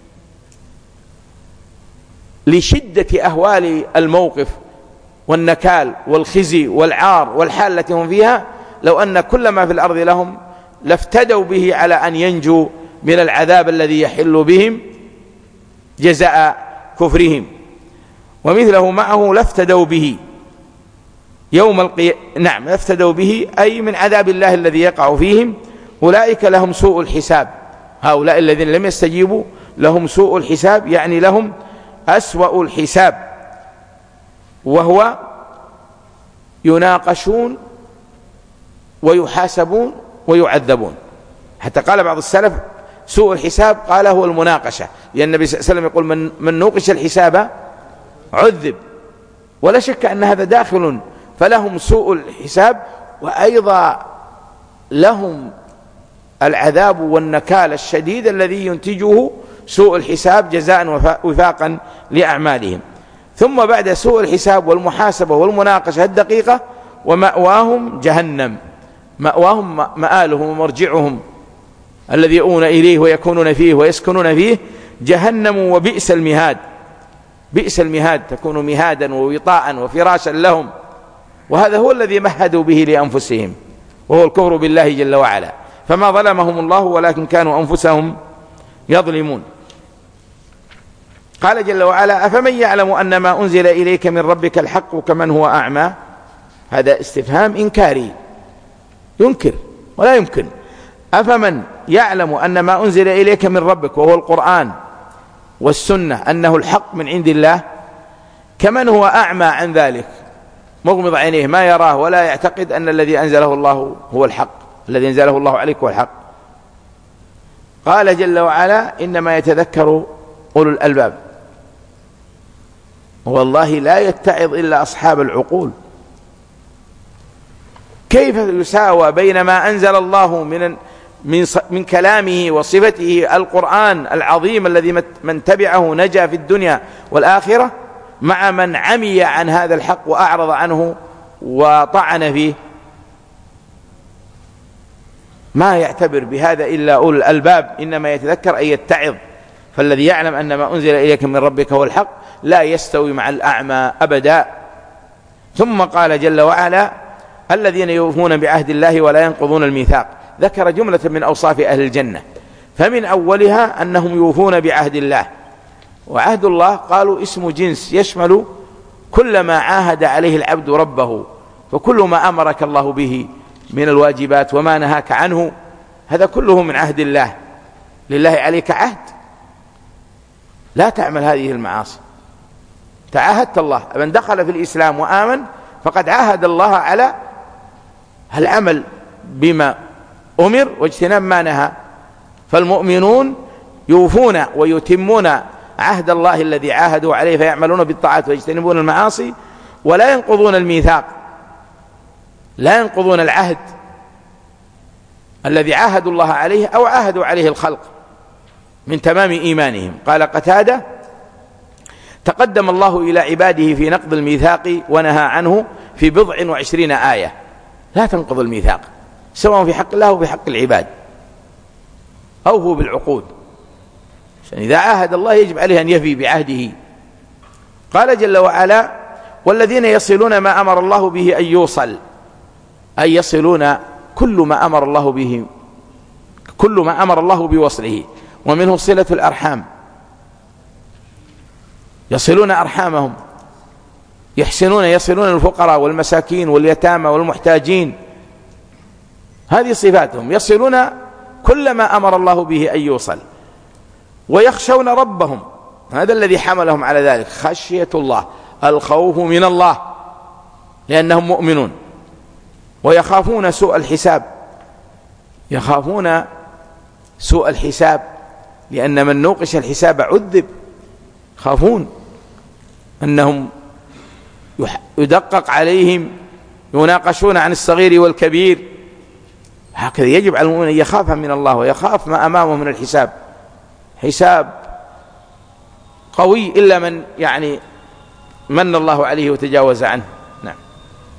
لشدة أهوال الموقف والنكال والخزي والعار والحال التي هم فيها. لو أن كل ما في الأرض لهم لافتدوا به على أن ينجوا من العذاب الذي يحل بهم جزاء كفرهم. ومثله معه لافتدوا به يوم القيامة. نعم لافتدوا به أي من عذاب الله الذي يقع فيهم. أولئك لهم سوء الحساب، هؤلاء الذين لم يستجيبوا لهم سوء الحساب يعني لهم أسوأ الحساب، وهو يناقشون ويحاسبون ويعذبون. حتى قال بعض السلف سوء الحساب قال هو المناقشة، لأن النبي صلى الله عليه وسلم يقول من, من نوقش الحساب عذب. ولا شك أن هذا داخل، فلهم سوء الحساب وأيضا لهم العذاب والنكال الشديد الذي ينتجه سوء الحساب جزاء وفاقا لأعمالهم. ثم بعد سوء الحساب والمحاسبة والمناقشة الدقيقة ومأواهم جهنم، مأواهم مآلهم ومرجعهم الذي يؤون إليه ويكونون فيه ويسكنون فيه جهنم وبئس المهاد. بئس المهاد تكون مهادا ووطاء وفراشا لهم، وهذا هو الذي مهدوا به لأنفسهم وهو الكفر بالله جل وعلا. فما ظلمهم الله ولكن كانوا أنفسهم يظلمون. قال جل وعلا أفمن يعلم أن ما أنزل إليك من ربك الحق كمن هو أعمى. هذا استفهام إنكاري ينكر ولا يمكن. أفمن يعلم أن ما أنزل إليك من ربك وهو القرآن والسنة أنه الحق من عند الله كمن هو أعمى عن ذلك مغمض عينيه ما يراه ولا يعتقد أن الذي أنزله الله هو الحق. الذي أنزله الله عليك هو الحق. قال جل وعلا إنما يتذكر أولو الألباب، والله لا يتعظ إلا أصحاب العقول. كيف يساوى بين ما أنزل الله من من من كلامه وصفته القرآن العظيم الذي من تبعه نجا في الدنيا والآخرة، مع من عمي عن هذا الحق وأعرض عنه وطعن فيه؟ ما يعتبر بهذا إلا أولو الألباب، إنما يتذكر أن يتعظ. فالذي يعلم أن ما أنزل إليك من ربك هو الحق لا يستوي مع الأعمى أبدا. ثم قال جل وعلا الذين يوفون بعهد الله ولا ينقضون الميثاق. ذكر جملة من أوصاف أهل الجنة، فمن أولها أنهم يوفون بعهد الله. وعهد الله قالوا اسم جنس يشمل كل ما عاهد عليه العبد ربه، فكل ما أمرك الله به من الواجبات وما نهاك عنه هذا كله من عهد الله. لله عليك عهد، لا تعمل هذه المعاصي. تعاهدت الله، من دخل في الإسلام وآمن فقد عاهد الله على العمل بما أمر واجتناب ما نهى. فالمؤمنون يوفون ويتمون عهد الله الذي عاهدوا عليه فيعملون بالطاعات ويجتنبون المعاصي، ولا ينقضون الميثاق، لا ينقضون العهد الذي عاهدوا الله عليه أو عاهدوا عليه الخلق من تمام إيمانهم. قال قتادة تقدم الله إلى عباده في نقض الميثاق ونهى عنه في بضع وعشرين آية. لا تنقض الميثاق سواء في حق الله أو في حق العباد، أوفوا بالعقود، عشان إذا عاهد الله يجب عليه أن يفي بعهده. قال جل وعلا والذين يصلون ما أمر الله به أن يوصل، أي يصلون كل ما أمر الله به، كل ما أمر الله بوصله، ومنه صلة الأرحام. يصلون أرحامهم، يحسنون يصلون الفقراء والمساكين واليتامى والمحتاجين، هذه صفاتهم، يصلون كل ما أمر الله به أن يوصل. ويخشون ربهم، هذا الذي حملهم على ذلك، خشية الله، الخوف من الله لأنهم مؤمنون. ويخافون سوء الحساب، يخافون سوء الحساب لأن من نوقش الحساب عذب. خافون أنهم يدقق عليهم، يناقشون عن الصغير والكبير. هكذا يجب على المؤمن أن يخاف من الله ويخاف ما أمامه من الحساب. حساب قوي إلا من يعني من الله عليه وتجاوز عنه.